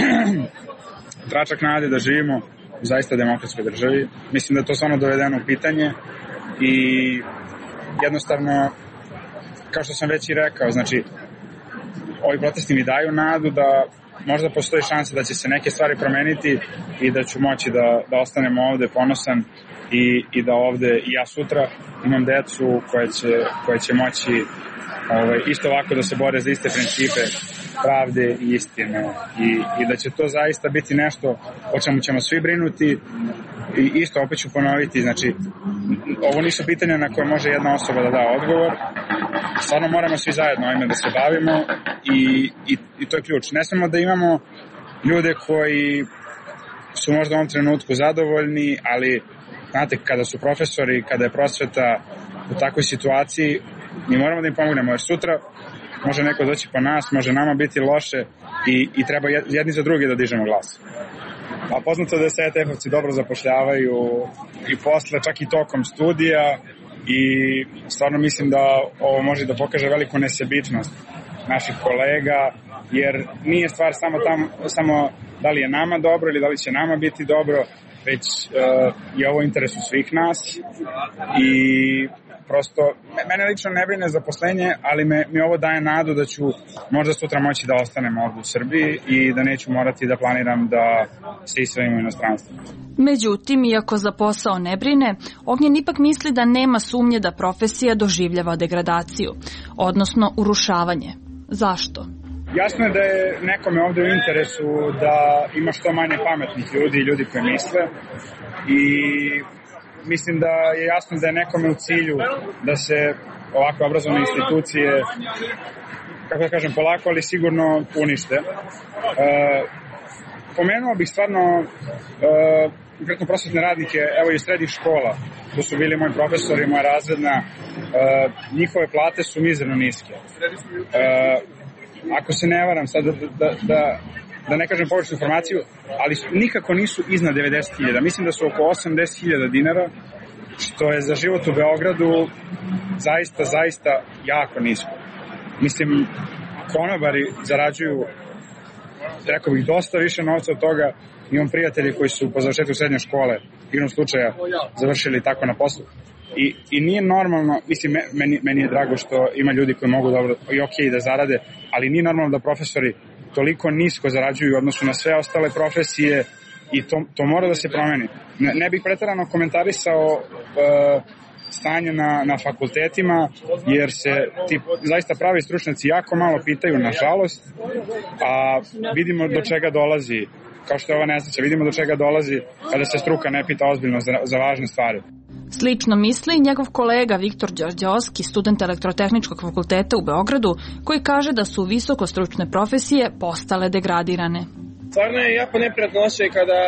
tračak nade da živimo u zaista demokratskoj državi. Mislim da je to stvarno dovedeno u pitanje i jednostavno, kao što sam već i rekao, znači ovi protesti mi daju nadu da možda postoji šansa da će se neke stvari promeniti i da ću moći da, da ostanem ovde ponosan i, i da ovde i ja sutra imam decu koje će, koje će moći ovaj, isto ovako da se bore za iste principe pravde i istine i, i da će to zaista biti nešto o čemu ćemo svi brinuti i isto opet ću ponoviti, znači ovo nisu pitanja na koje može jedna osoba da da odgovor, stvarno moramo svi zajedno ovime da se bavimo i, i, i to je ključ. Ne smemo da imamo ljude koji su možda u ovom trenutku zadovoljni, ali znate, kada su profesori, kada je prosveta u takvoj situaciji, mi moramo da im pomognemo, jer sutra može neko doći po nas, može nama biti loše i, i treba jedni za drugi da dižemo glas. A poznato da se E T F-ovci dobro zapošljavaju i posle, čak i tokom studija i stvarno mislim da ovo može da pokaže veliku nesebičnost naših kolega, jer nije stvar samo, tam, samo da li je nama dobro ili da li će nama biti dobro, već uh, je ovo u interesu svih nas i prosto, mene lično ne brine zaposlenje, ali me, mi ovo daje nadu da ću možda sutra moći da ostanem ovdje u Srbiji i da neću morati da planiram da se iselim u inostranstvo. Međutim, iako za posao ne brine, Ognjen ipak misli da nema sumnje da profesija doživljava degradaciju, odnosno urušavanje. Zašto? Jasno je da je nekome ovdje u interesu da ima što manje pametnih ljudi i ljudi koji misle i mislim da je jasno da je nekome u cilju da se ovakve obrazovne institucije, kako da kažem, polako ali sigurno unište. E, pomenuo bih stvarno e, konkretno prosvetne radnike, evo i srednjih škola, tu su bili moji profesori, moja razredna, e, njihove plate su mizerno niske. E, ako se ne varam sad da, da, da, da ne kažem pogrešnu informaciju, ali su, nikako nisu iznad devedeset hiljada. Mislim da su oko osamdeset hiljada dinara, što je za život u Beogradu zaista, zaista jako nisko. Mislim, konobari zarađuju, rekao bih, dosta više novca od toga. Imam prijatelji koji su po završetku srednje škole, igrom slučaja, završili tako na poslu. I, i nije normalno, mislim, meni, meni je drago što ima ljudi koji mogu dobro i ok da zarade, ali nije normalno da profesori toliko nisko zarađuju u odnosu na sve ostale profesije i to, to mora da se promeni. Ne, ne bih preterano komentarisao uh, stanje na, na fakultetima, jer se ti zaista pravi stručnjaci jako malo pitaju, nažalost, a vidimo do čega dolazi, kao što je ova nesreća, vidimo do čega dolazi kada se struka ne pita ozbiljno za, za važne stvari. Slično misli njegov kolega Viktor Đorđeovski, student Elektrotehničkog fakulteta u Beogradu, koji kaže da su visokostručne profesije postale degradirane. Stvarno je jako neprijatno osjećaj kada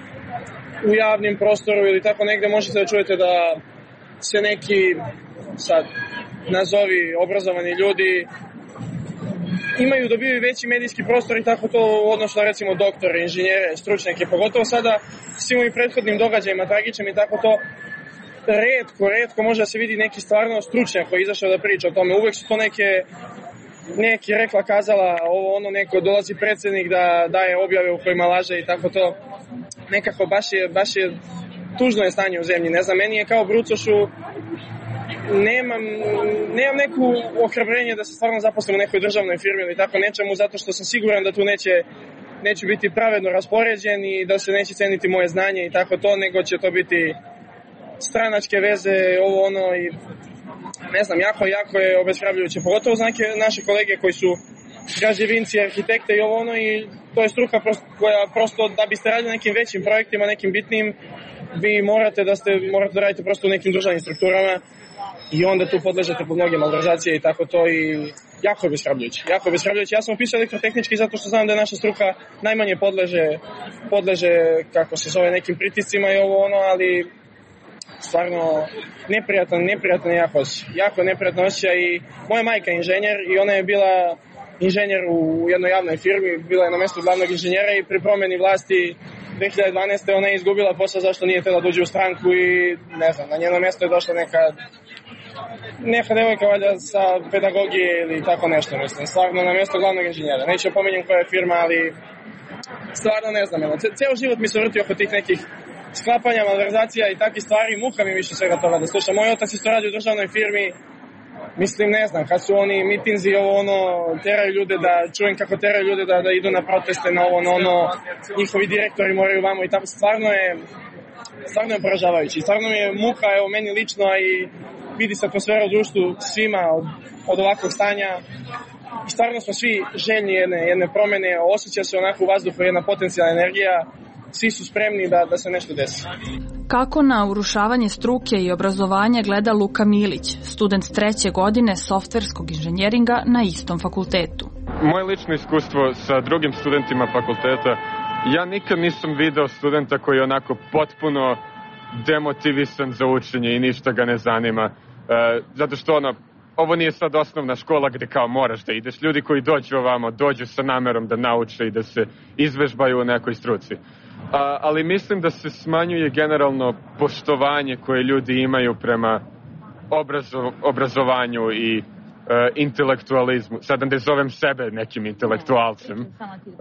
u javnim prostoru ili tako negde možete da čujete da se neki, sad, nazovi obrazovani ljudi imaju, dobiju veći medijski prostor i tako to odnosno recimo doktore, inženjere, stručnjake, pogotovo sada s ovim prethodnim događajima, tragičnim i tako to, redko, redko može da se vidi neki stvarno stručnjak koji je izašao da priča o tome. Uvek su to neke, neki rekla kazala, ovo ono, neko dolazi predsjednik da daje objave u kojima laže i tako to. Nekako baš je, baš je tužno je stanje u zemlji. Ne znam, meni je kao brucošu, nemam, nemam neku ohrabrenje da se stvarno zaposlim u nekoj državnoj firmi ili tako nečemu, zato što sam siguran da tu neće, neću biti pravedno raspoređen i da se neće ceniti moje znanje i tako to, nego će to biti stranačke veze, ovo ono i ne znam, jako, jako je obeshrabrujuće, pogotovo za neke naše kolege koji su građevinci, arhitekte i ovo ono i to je struka prosto, koja prosto da biste radili nekim većim projektima, nekim bitnim, vi morate da ste, morate da radite prosto u nekim državnim strukturama i onda tu podležete pod mnoge malverzacije i tako to i jako je obeshrabrujuće, jako je obeshrabrujuće. Ja sam upisao elektrotehnički zato što znam da je naša struka najmanje podleže, podleže kako se zove, nekim pritiscima i ovo ono, ali stvarno neprijatan, neprijatan jako osjećaj, jako neprijatan osjećaj i moja majka je inženjer i ona je bila inženjer u jednoj javnoj firmi, bila je na mjestu glavnog inženjera i pri promjeni vlasti dve hiljade dvanaeste. ona je izgubila posao zašto nije htjela dođe u stranku i ne znam, na njeno mjesto je došla neka neka devojka valjda sa pedagogije ili tako nešto, mislim, stvarno na mjesto glavnog inženjera. Neću pominjem koja je firma, ali stvarno ne znam, ceo život mi se vrti oko tih nekih sklapanja, malverzacija i takvih stvari, muka mi više svega toga da slušam. Moj otac isto radi u državnoj firmi, mislim, ne znam, kad su oni mitinzi, ovo ono, teraju ljude da, čujem kako teraju ljude da, da idu na proteste, na ovo, na ono, njihovi direktori moraju vamo i tako, stvarno je, stvarno je poražavajući. Stvarno mi je muka, evo, meni lično, a i vidi se atmosfera u društvu svima od, od ovakvog stanja. I stvarno smo svi željni jedne, jedne promene, osjeća se onako u vazduhu jedna potencijalna energija, svi su spremni da, da se nešto desi. Kako na urušavanje struke i obrazovanja gleda Luka Milić, student treće godine softverskog inženjeringa na istom fakultetu? Moje lično iskustvo sa drugim studentima fakulteta, ja nikad nisam video studenta koji je onako potpuno demotivisan za učenje i ništa ga ne zanima. E, zato što ono, ovo nije sad osnovna škola gde kao moraš da ideš. Ljudi koji dođu ovamo, dođu sa namerom da nauče i da se izvežbaju u nekoj struci. A, ali mislim da se smanjuje generalno poštovanje koje ljudi imaju prema obrazo, obrazovanju i e, intelektualizmu. Sada ne zovem sebe nekim intelektualcem. E,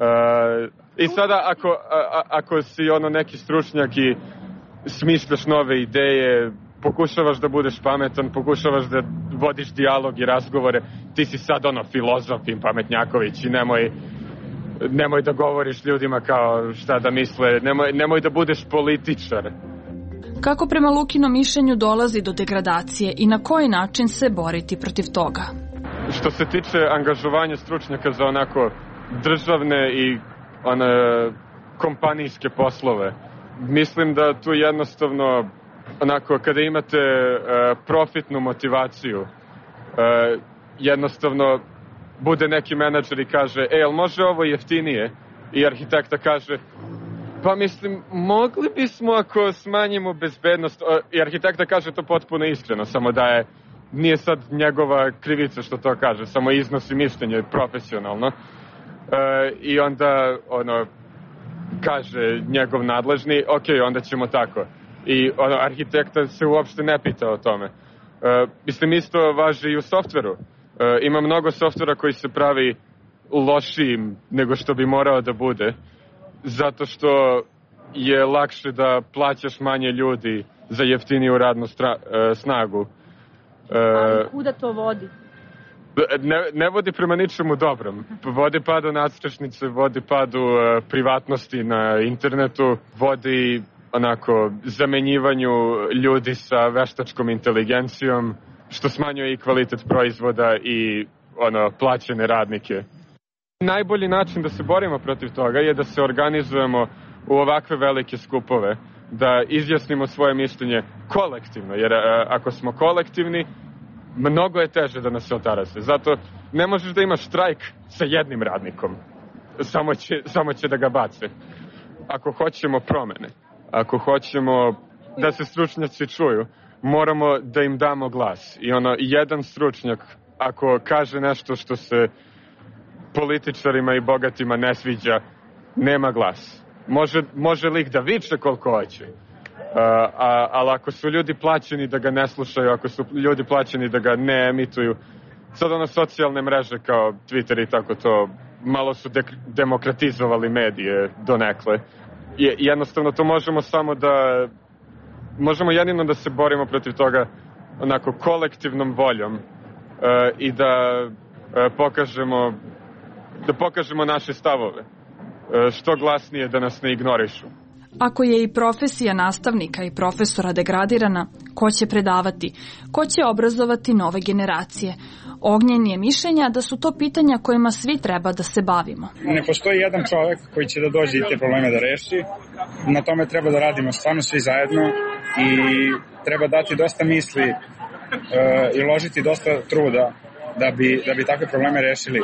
I sada ako, a, ako si ono neki stručnjak i smišljaš nove ideje, pokušavaš da budeš pametan, pokušavaš da vodiš dijalog i razgovore, ti si sad ono filozof i pametnjaković i nemoj, nemoj da govoriš ljudima kao šta da misle, nemoj, nemoj da budeš političar. Kako prema Lukinom mišljenju dolazi do degradacije i na koji način se boriti protiv toga? Što se tiče angažovanja stručnjaka za onako državne i one kompanijske poslove, mislim da tu jednostavno onako kada imate uh, profitnu motivaciju, uh, jednostavno bude neki menadžer i kaže, e, jel može ovo jeftinije? I arhitekta kaže, pa mislim, mogli bismo ako smanjimo bezbednost. I arhitekta kaže to potpuno iskreno, samo da je, nije sad njegova krivica što to kaže, samo iznosi mišljenje profesionalno. E, I onda, ono, kaže njegov nadležni, ok, onda ćemo tako. I ono, arhitekta se uopšte ne pita o tome. E, mislim, isto važi i u softveru. E, ima mnogo softvera koji se pravi lošijim nego što bi morao da bude, zato što je lakše da plaćaš manje ljudi za jeftiniju radnu stra, e, snagu. E, Ali kuda to vodi? Ne, ne vodi prema ničemu dobrom. Vodi padu nadstrešnice, vodi padu e, privatnosti na internetu, vodi onako zamenjivanju ljudi sa veštačkom inteligencijom, što smanjuje i kvalitet proizvoda i ono plaćene radnike. Najbolji način da se borimo protiv toga je da se organizujemo u ovakve velike skupove, da izjasnimo svoje mišljenje kolektivno, jer a, ako smo kolektivni, mnogo je teže da nas se otarase. Zato ne možeš da imaš štrajk sa jednim radnikom, samo će, samo će da ga bace. Ako hoćemo promene, ako hoćemo da se stručnjaci čuju, moramo da im damo glas. I ono, jedan stručnjak, ako kaže nešto što se političarima i bogatima ne sviđa, nema glas. Može, može lik da viče koliko hoće, uh, a, ali ako su ljudi plaćeni da ga ne slušaju, ako su ljudi plaćeni da ga ne emituju, sad ono socijalne mreže kao Twitter i tako to, malo su de- demokratizovali medije donekle. Je, jednostavno to možemo samo da, možemo jedino da se borimo protiv toga onako kolektivnom voljom uh, i da uh, pokažemo da pokažemo naše stavove, što glasnije da nas ne ignorišu. Ako je i profesija nastavnika i profesora degradirana, ko će predavati? Ko će obrazovati nove generacije? Ognjen je mišljenja da su to pitanja kojima svi treba da se bavimo. Ne postoji jedan čovjek koji će da dođe i te probleme da reši. Na tome treba da radimo stvarno svi zajedno i treba dati dosta misli uh, i uložiti dosta truda da bi, da bi takve probleme rešili. E,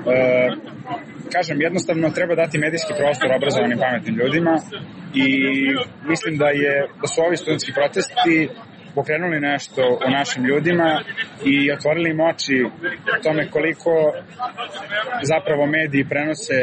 kažem, jednostavno treba dati medijski prostor obrazovanim pametnim ljudima i mislim da, je, da su ovi studentski protesti pokrenuli nešto u našim ljudima i otvorili im oči tome koliko zapravo mediji prenose,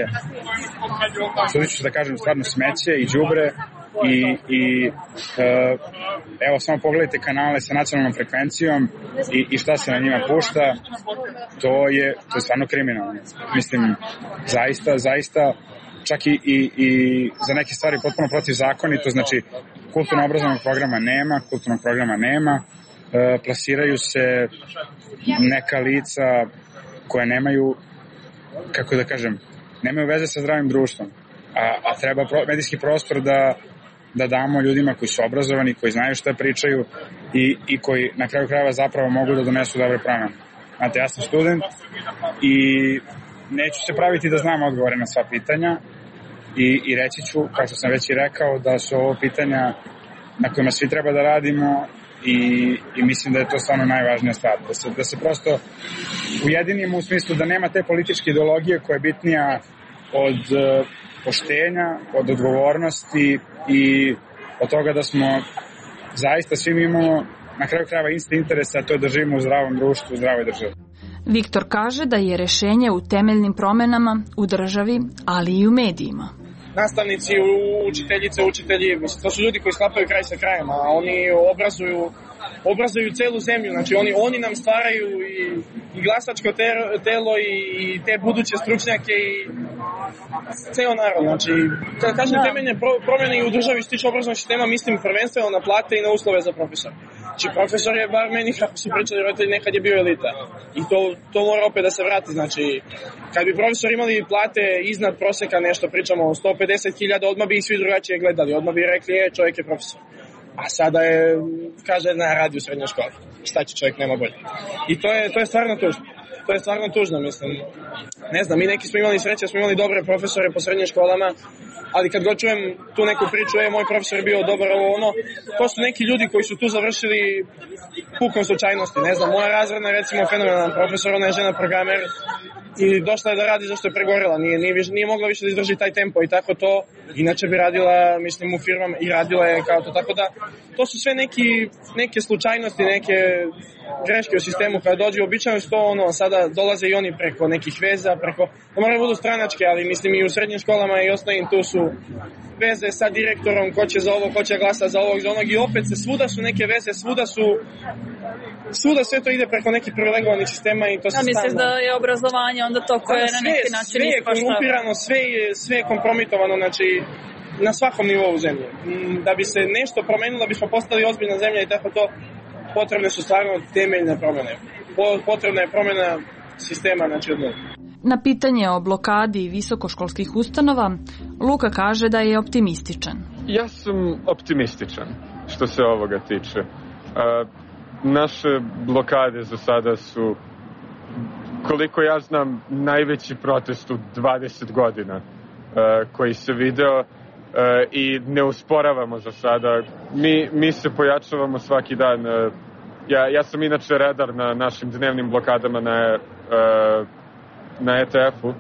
sudit ću da kažem, stvarno smeće i đubre i, i e, evo samo pogledajte kanale sa nacionalnom frekvencijom i, i šta se na njima pušta, to je, to je stvarno kriminalno. Mislim, zaista, zaista čak i, i, i za neke stvari potpuno protivzakonito, znači kulturno-obrazovnog programa nema, kulturnog programa nema, e, plasiraju se neka lica koje nemaju, kako da kažem, nemaju veze sa zdravim društvom, a, a treba pro, medijski prostor da da damo ljudima koji su obrazovani, koji znaju šta pričaju i, i koji na kraju krajeva zapravo mogu da donesu dobre promene. Znate, ja sam student i neću se praviti da znam odgovore na sva pitanja i, i reći ću, kao što sam već i rekao, da su ovo pitanja na kojima svi treba da radimo i, i mislim da je to stvarno najvažnija stvar. Da se, da se prosto ujedinimo u smislu da nema te političke ideologije koja je bitnija od poštenja, od odgovornosti i od toga da smo zaista svi imamo na kraju krajeva isti interes, a to je da živimo u zdravom društvu, u zdravoj državi. Viktor kaže da je rešenje u temeljnim promenama u državi, ali i u medijima. Nastavnici, učiteljice, učitelji, mislim, to su ljudi koji sklapaju kraj sa krajem, a oni obrazuju, obrazuju celu zemlju, znači oni, oni nam stvaraju i, i glasačko telo i, i te buduće stručnjake i ceo narod, znači kada kažem temeljne pro, promjene i u državi što tiče obrazovnog sistema, mislim prvenstveno na plate i na uslove za profesora. Znači, profesor je, bar meni kako su pričali roditelji, nekad je bio elita. I to, to mora opet da se vrati. Znači, kad bi profesor imali plate iznad proseka, nešto pričamo o sto pedeset hiljada, odmah bi ih svi drugačije gledali. Odmah bi rekli, je, čovjek je profesor. A sada je, kaže, na radi u srednjoj školi. Šta će čovjek, nema bolje. I to je, to je stvarno tužno. To je stvarno tužno, mislim. Ne znam, mi neki smo imali sreće, smo imali dobre profesore po srednjim školama, ali kad god čujem tu neku priču, je, moj profesor je bio dobar, ovo ono, to su neki ljudi koji su tu završili pukom slučajnosti. Ne znam, moja razredna, recimo, fenomenalan profesor, ona je žena programer i došla je da radi zašto je pregorela, nije, nije, nije mogla više da izdrži taj tempo i tako to, inače bi radila, mislim, u firmama i radila je kao to, tako da to su sve neki, neke slučajnosti, neke greške u sistemu kada dođe, običajno što ono, sada dolaze i oni preko nekih veza, preko, da moraju budu stranačke, ali mislim i u srednjim školama i osnovnim tu su veze sa direktorom, ko će za ovo, ko će glasa za ovog, za onog i opet se svuda su neke veze, svuda su svuda sve to ide preko nekih privilegovanih sistema i to se stane. A misliš da je obrazovanje onda to koje je na neki način sve je korumpirano, sve je, sve je kompromitovano, znači na svakom nivou zemlje. Da bi se nešto promenilo, da bismo postali ozbiljna zemlja i tako to, potrebne su stvarno temeljne promjene. Potrebna je promjena sistema, znači od nulte. Na pitanje o blokadi visokoškolskih ustanova, Luka kaže da je optimističan. Ja sam optimističan što se ovoga tiče. Uh, naše blokade za sada su, koliko ja znam, najveći protest u dvadeset godina uh, koji se video uh, i ne usporavamo za sada. Mi, mi se pojačavamo svaki dan. Uh, ja, ja sam inače redar na našim dnevnim blokadama na uh, na E T F-u uh,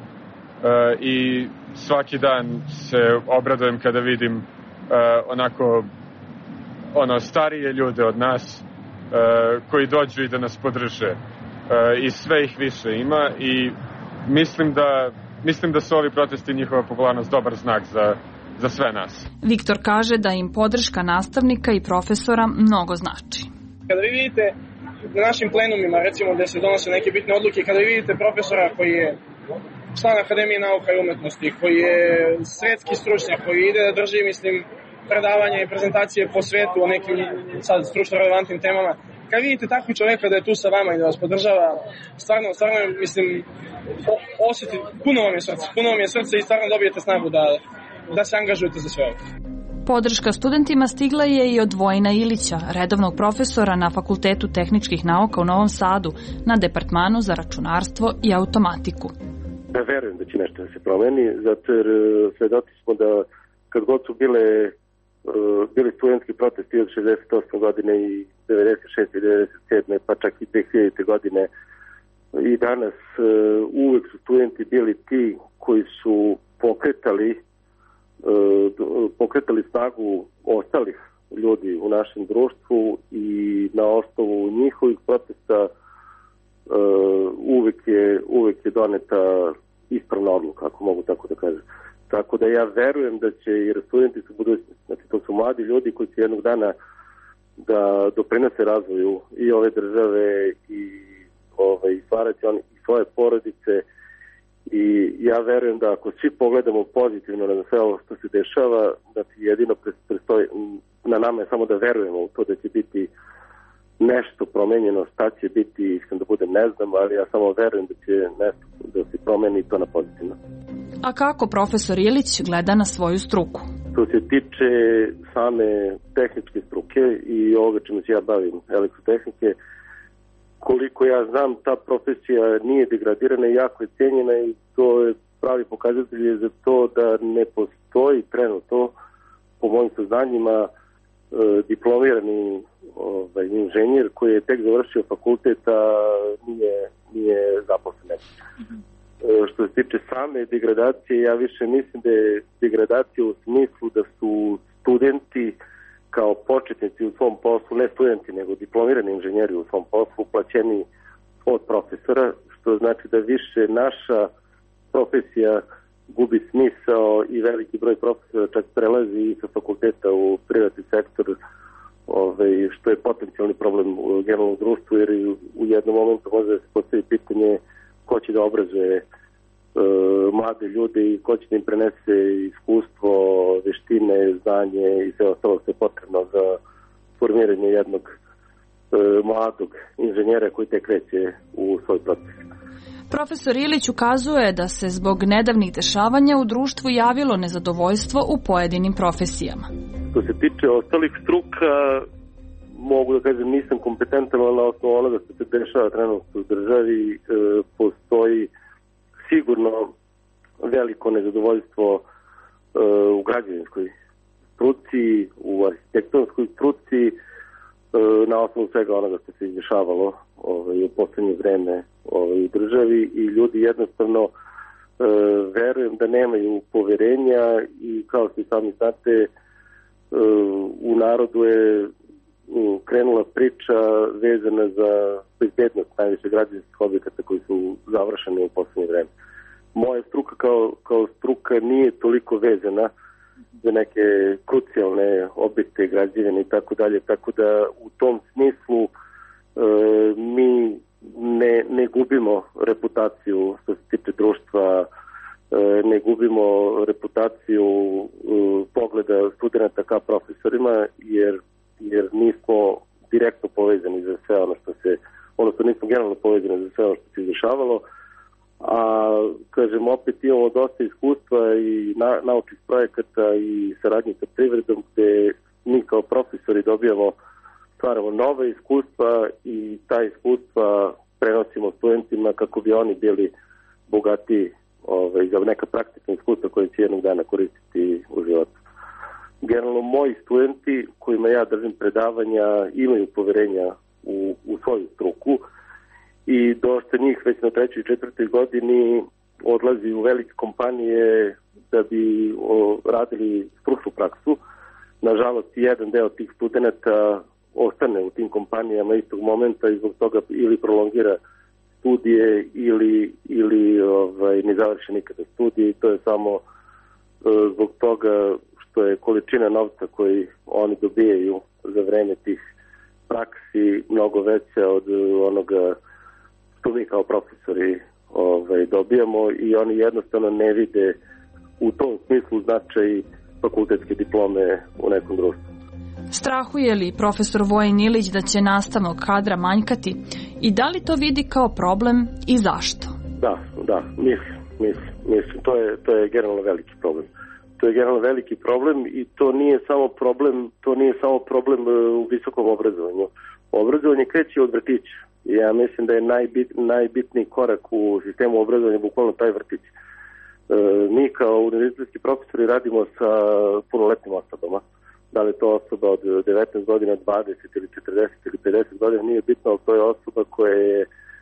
i svaki dan se obradujem kada vidim uh, onako ono starije ljude od nas uh, koji dođu i da nas podrže uh, i sve ih više ima i mislim da mislim da su ovi protesti i njihova popularnost dobar znak za, za sve nas. Viktor kaže da im podrška nastavnika i profesora mnogo znači. Kada vi vidite na našim plenumima, recimo, gde se donose neke bitne odluke, kada vi vidite profesora koji je član Akademije nauka i umetnosti, koji je svetski stručnjak, koji ide da drži, mislim, predavanja i prezentacije po svetu o nekim sad stručno relevantnim temama, kad vidite takvog čoveka da je tu sa vama i da vas podržava, stvarno, stvarno, mislim, osjeti, puno vam je srce, puno vam je srce i stvarno dobijete snagu da, da se angažujete za sve ovo. Podrška studentima stigla je i od Vojina Ilića, redovnog profesora na Fakultetu tehničkih nauka u Novom Sadu, na departmanu za računarstvo i automatiku. Ja verujem da će nešto da se promeni, zato jer svedoci smo da kad god su bile, bili studentski protesti od šezdeset osme godine i devedeset šeste i devedeset sedme pa čak i dve hiljadite godine i danas uvek su studenti bili ti koji su pokretali pokretali snagu ostalih ljudi u našem društvu i na osnovu njihovih protesta uvek je, uvek je doneta ispravna odluka, ako mogu tako da kažem. Tako da ja verujem da će, jer studenti su budućnosti, znači to su mladi ljudi koji će jednog dana da doprinose razvoju i ove države i ovaj, stvarati oni i svoje porodice. I ja verujem da ako svi pogledamo pozitivno na sve ovo što se dešava, da ti jedino prestoji, na nama je samo da verujemo u to da će biti nešto promenjeno, šta će biti, iskreno da budem ne znam, ali ja samo verujem da će nešto da se promeni to na pozitivno. A kako profesor Ilić gleda na svoju struku? Što se tiče same tehničke struke i ovoga čemu se ja bavim, elektrotehnike, koliko ja znam, ta profesija nije degradirana i jako je cijenjena i to je pravi pokazatelj za to da ne postoji trenutno, po mojim saznanjima, e, diplomirani ovaj, inženjer koji je tek završio fakultet, a nije, nije zaposlen. Mm-hmm. E, što se tiče same degradacije, ja više mislim da je degradacija u smislu da su studenti kao početnici u svom poslu, ne studenti, nego diplomirani inženjeri u svom poslu, plaćeni od profesora, što znači da više naša profesija gubi smisao i veliki broj profesora čak prelazi sa fakulteta u privatni sektor, ovaj, što je potencijalni problem u generalnom društvu, jer u jednom momentu može da se postavi pitanje ko će da obrazuje mlade ljude i ko će da im prenese iskustvo, veštine, znanje i sve ostalo što je potrebno za formiranje jednog mladog inženjera koji te kreće u svoj proces. Profesor Ilić ukazuje da se zbog nedavnih dešavanja u društvu javilo nezadovoljstvo u pojedinim profesijama. Što se tiče ostalih struka, mogu da kažem nisam kompetentan, ali na osnovu onoga što se dešava trenutno u državi, e, postoji sigurno veliko nezadovoljstvo e, u građevinskoj struci, u arhitektonskoj struci, e, na osnovu svega onoga što se izdešavalo ovaj, u poslednje vreme ovaj, u državi i ljudi jednostavno e, verujem da nemaju poverenja i kao što i sami znate, e, u narodu je krenula priča vezana za bezbednost najviše građevinskih objekata koji su završeni u poslednje vreme. Moja struka kao, kao struka nije toliko vezana za neke krucijalne objekte, građevine i tako dalje, tako da u tom smislu e, mi ne, ne gubimo reputaciju što se tiče društva, e, ne gubimo reputaciju e, pogleda studenta ka profesorima, jer jer nismo direktno povezani za sve ono što se, odnosno nismo generalno povezani za sve ono što se izvršavalo, a kažem opet imamo dosta iskustva i na, naučnih projekata i saradnje sa privredom gde mi kao profesori dobijamo, stvaramo nove iskustva i ta iskustva prenosimo studentima kako bi oni bili bogati ovaj, za neka praktična iskustva koje će jednog dana koristiti u životu. Generalno, moji studenti kojima ja držim predavanja imaju poverenja u, u svoju struku i dosta njih već na trećoj i četvrtoj godini odlazi u velike kompanije da bi o, radili stručnu praksu. Nažalost, jedan deo tih studenta ostane u tim kompanijama istog momenta i zbog toga ili prolongira studije ili, ili ovaj, ne završi nikada studije i to je samo e, zbog toga što je količina novca koji oni dobijaju za vreme tih praksi mnogo veća od onoga što mi kao profesori ovaj, dobijamo i oni jednostavno ne vide u tom smislu značaj fakultetske diplome u nekom društvu. Strahuje li profesor Vojin Ilić da će nastavnog kadra manjkati i da li to vidi kao problem i zašto? Da, da, mislim, mislim, mislim. To je, to je generalno veliki problem. To je generalno veliki problem i to nije samo problem, to nije samo problem u visokom obrazovanju. Obrazovanje kreće od vrtića. Ja mislim da je najbit, najbitniji korak u sistemu obrazovanja bukvalno taj vrtić. E, mi kao univerzitetski profesori radimo sa punoletnim osobama. Da li je to osoba od devetnaest godina, dvadeset ili četrdeset ili pedeset godina, nije bitno, ali to je osoba koja je, e,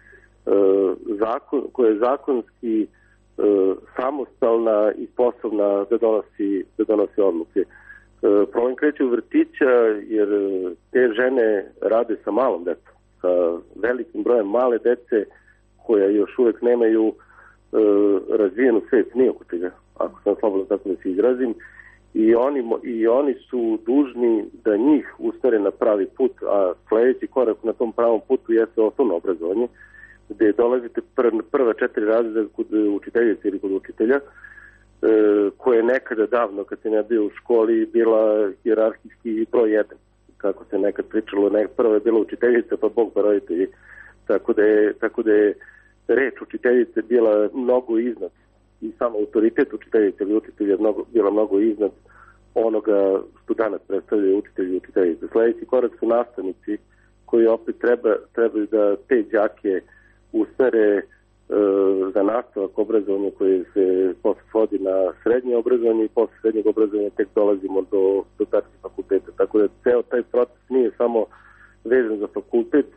zakon, koja je zakonski e, samostalna i sposobna da donosi, da donosi odluke. E, problem kreće u vrtića jer te žene rade sa malom decom, sa velikim brojem male dece koja još uvek nemaju e, razvijenu svest ni oko čega, ako sam slobodno tako da se izrazim. I oni, I oni su dužni da njih usmere na pravi put, a sledeći korak na tom pravom putu jeste osnovno obrazovanje, gde dolazite pr, prva četiri razreda kod učiteljice ili kod učitelja, e, koje je nekada davno, kad sam ja bio u školi, bila hijerarhijski broj jedan. Kako se nekad pričalo, ne, prva je bila učiteljica, pa Bog pa roditelji. Tako da je, tako da je reč učiteljice bila mnogo iznad i samo autoritet učiteljice ili učitelja mnogo, bila mnogo iznad onoga što danas predstavljaju učitelji i učiteljice. Sledeći korak su nastavnici koji opet treba, trebaju da te đake usmere e, za nastavak obrazovanja koje se posle svodi na srednje obrazovanje i posle srednjeg obrazovanja tek dolazimo do, do takvih fakulteta. Tako da ceo taj proces nije samo vezan za fakultet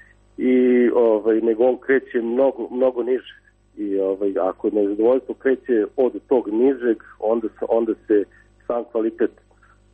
i ovaj, nego on kreće mnogo, mnogo niže. I ovaj, ako nezadovoljstvo kreće od tog nižeg, onda se, onda se sam kvalitet e,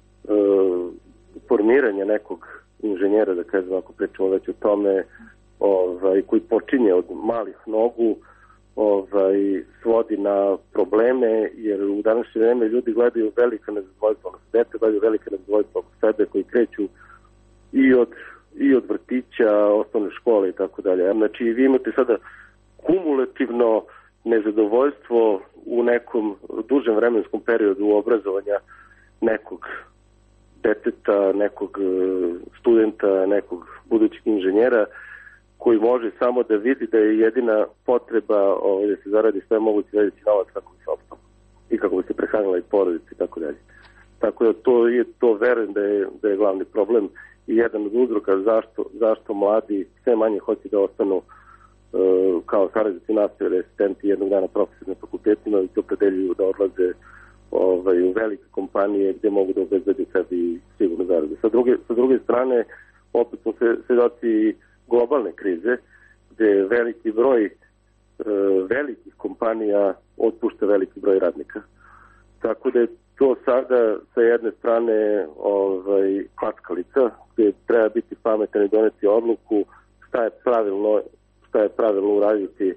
formiranja nekog inženjera, da kažem, ako pričamo već o tome, ovaj, koji počinje od malih nogu, ovaj, svodi na probleme, jer u današnje vreme ljudi gledaju velika nezadovoljstva, dete gledaju velika nezadovoljstva oko sebe, koji kreću i od, i od vrtića, osnovne škole i tako dalje. Znači, vi imate sada kumulativno nezadovoljstvo u nekom dužem vremenskom periodu obrazovanja nekog deteta, nekog studenta, nekog budućih inženjera koji može samo da vidi da je jedina potreba ovaj, da se zaradi sve moguće veći novac kako bi se opstalo i kako bi se prehranila i porodica i tako dalje. Tako da to je, to verujem da je, da je glavni problem i jedan od uzroka zašto, zašto mladi sve manje hoće da ostanu uh, kao saradnici nastave, asistenti, jednog dana profesori na fakultetima i to predeljuju da odlaze ovaj, u velike kompanije gde mogu da obezbede sebi sigurno zarade. Sa druge, sa druge strane, opet smo se svedoci globalne krize, gde veliki broj uh, velikih kompanija otpušta veliki broj radnika. Tako da je to sada sa jedne strane ovaj, klackalica, gde treba biti pametan i doneti odluku šta je pravilno, šta je pravilno uraditi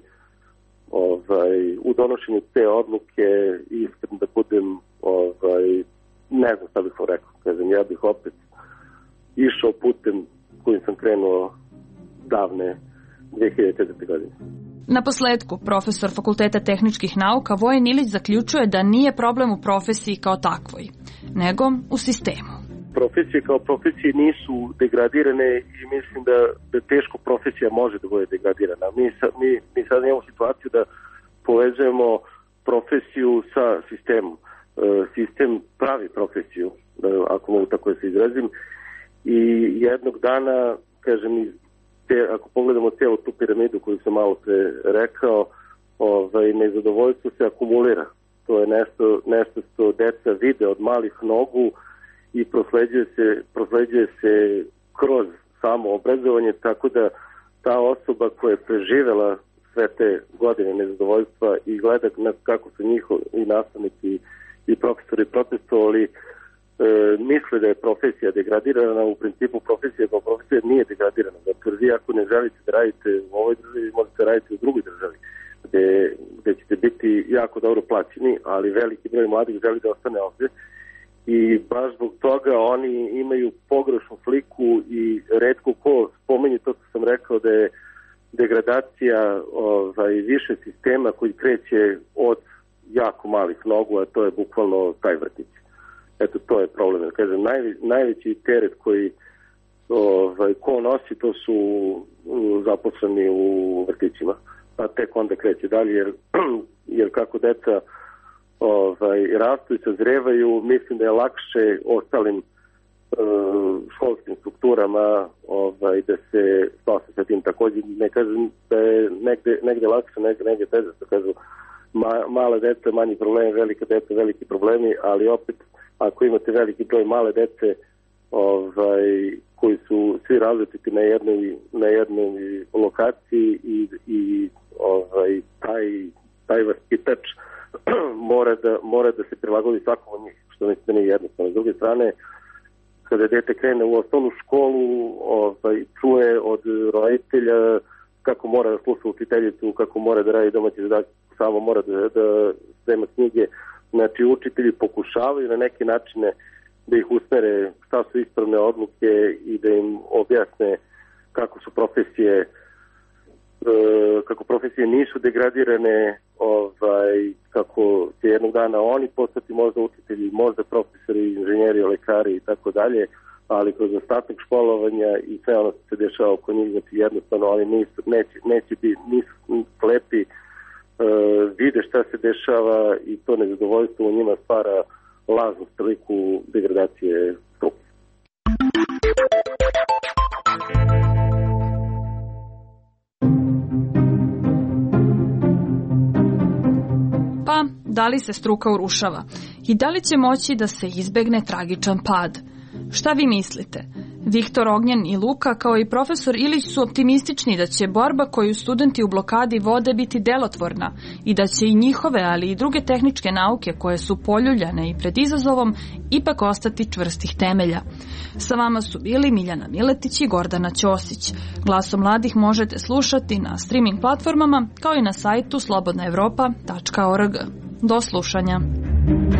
ovaj, u donošenju te odluke i iskreno da budem, ovaj, ne znam šta bih vam rekao, kažem, ja bih opet išao putem kojim sam krenuo davne dve hiljade četvrte. godine. Na posledku, profesor Fakulteta tehničkih nauka Vojen Ilić zaključuje da nije problem u profesiji kao takvoj, nego u sistemu. Profesije kao profesije nisu degradirane i mislim da, da teško profesija može da bude degradirana. Mi, mi, mi sad imamo situaciju da povezujemo profesiju sa sistemom. E, sistem pravi profesiju, ako mogu tako da se izrazim, i jednog dana, kažem, Te, ako pogledamo cijelu tu piramidu koju sam malo pre rekao, ovaj, nezadovoljstvo se akumulira. To je nešto, nešto što deca vide od malih nogu i prosleđuje se, prosleđuje se kroz samo obrazovanje, tako da ta osoba koja je preživela sve te godine nezadovoljstva i gleda kako su njihovi i nastavnici i profesori protestovali, E, misle da je profesija degradirana. U principu profesija kao profesija nije degradirana. Zato vi ako ne želite da radite u ovoj državi, možete raditi u drugoj državi gde, gde ćete biti jako dobro plaćeni, ali veliki broj mladih želi da ostane ovde i baš zbog toga oni imaju pogrešnu sliku i retko ko spomenje to što sam rekao da je degradacija ovaj, više sistema koji kreće od jako malih nogu, a to je bukvalno taj vrtić. Eto, to je problem. Kažem, najve, najveći teret koji ovaj, ko nosi, to su zaposleni u vrtićima. A tek onda kreće dalje, jer, jer kako deca ovaj, rastu i sazrevaju, mislim da je lakše ostalim uh, školskim strukturama ovaj, da se spase sa tim. Također ne kažem da je negde, negde lakše, negde, negde teže, što kažu ma, male deca, manji problemi, velika deca, veliki problemi, ali opet ako imate veliki broj male dece ovaj, koji su svi različiti na jednoj, na jednoj lokaciji i, i ovaj, taj, taj vaspitač mora da, mora da se prilagodi svakom od njih, što mislim da nije jednostavno. S druge strane, kada dete krene u osnovnu školu, ovaj, čuje od roditelja kako mora da sluša učiteljicu, kako mora da radi domaći zadatak, samo mora da, da sprema knjige. Znači, učitelji pokušavaju na neke načine da ih usmere šta su ispravne odluke i da im objasne kako su profesije, kako profesije nisu degradirane, ovaj, kako će jednog dana oni postati možda učitelji, možda profesori, inženjeri, lekari i tako dalje, ali kroz ostatak školovanja i sve ono što se dešava oko njih, znači jednostavno oni nisu, neće, neće biti, nisu slepi, Uh, vide šta se dešava i to nezadovoljstvo u njima stvara lažnu sliku degradacije struke. Pa, da li se struka urušava? I da li će moći da se izbegne tragičan pad? Šta vi mislite? Viktor Ognjen i Luka, kao i profesor Ilić, su optimistični da će borba koju studenti u blokadi vode biti delotvorna i da će i njihove, ali i druge tehničke nauke koje su poljuljane i pred izazovom ipak ostati čvrstih temelja. Sa vama su bili Miljana Miletić i Gordana Ćosić. Glaso mladih možete slušati na streaming platformama kao i na sajtu slobodna evropa tačka org. Do slušanja.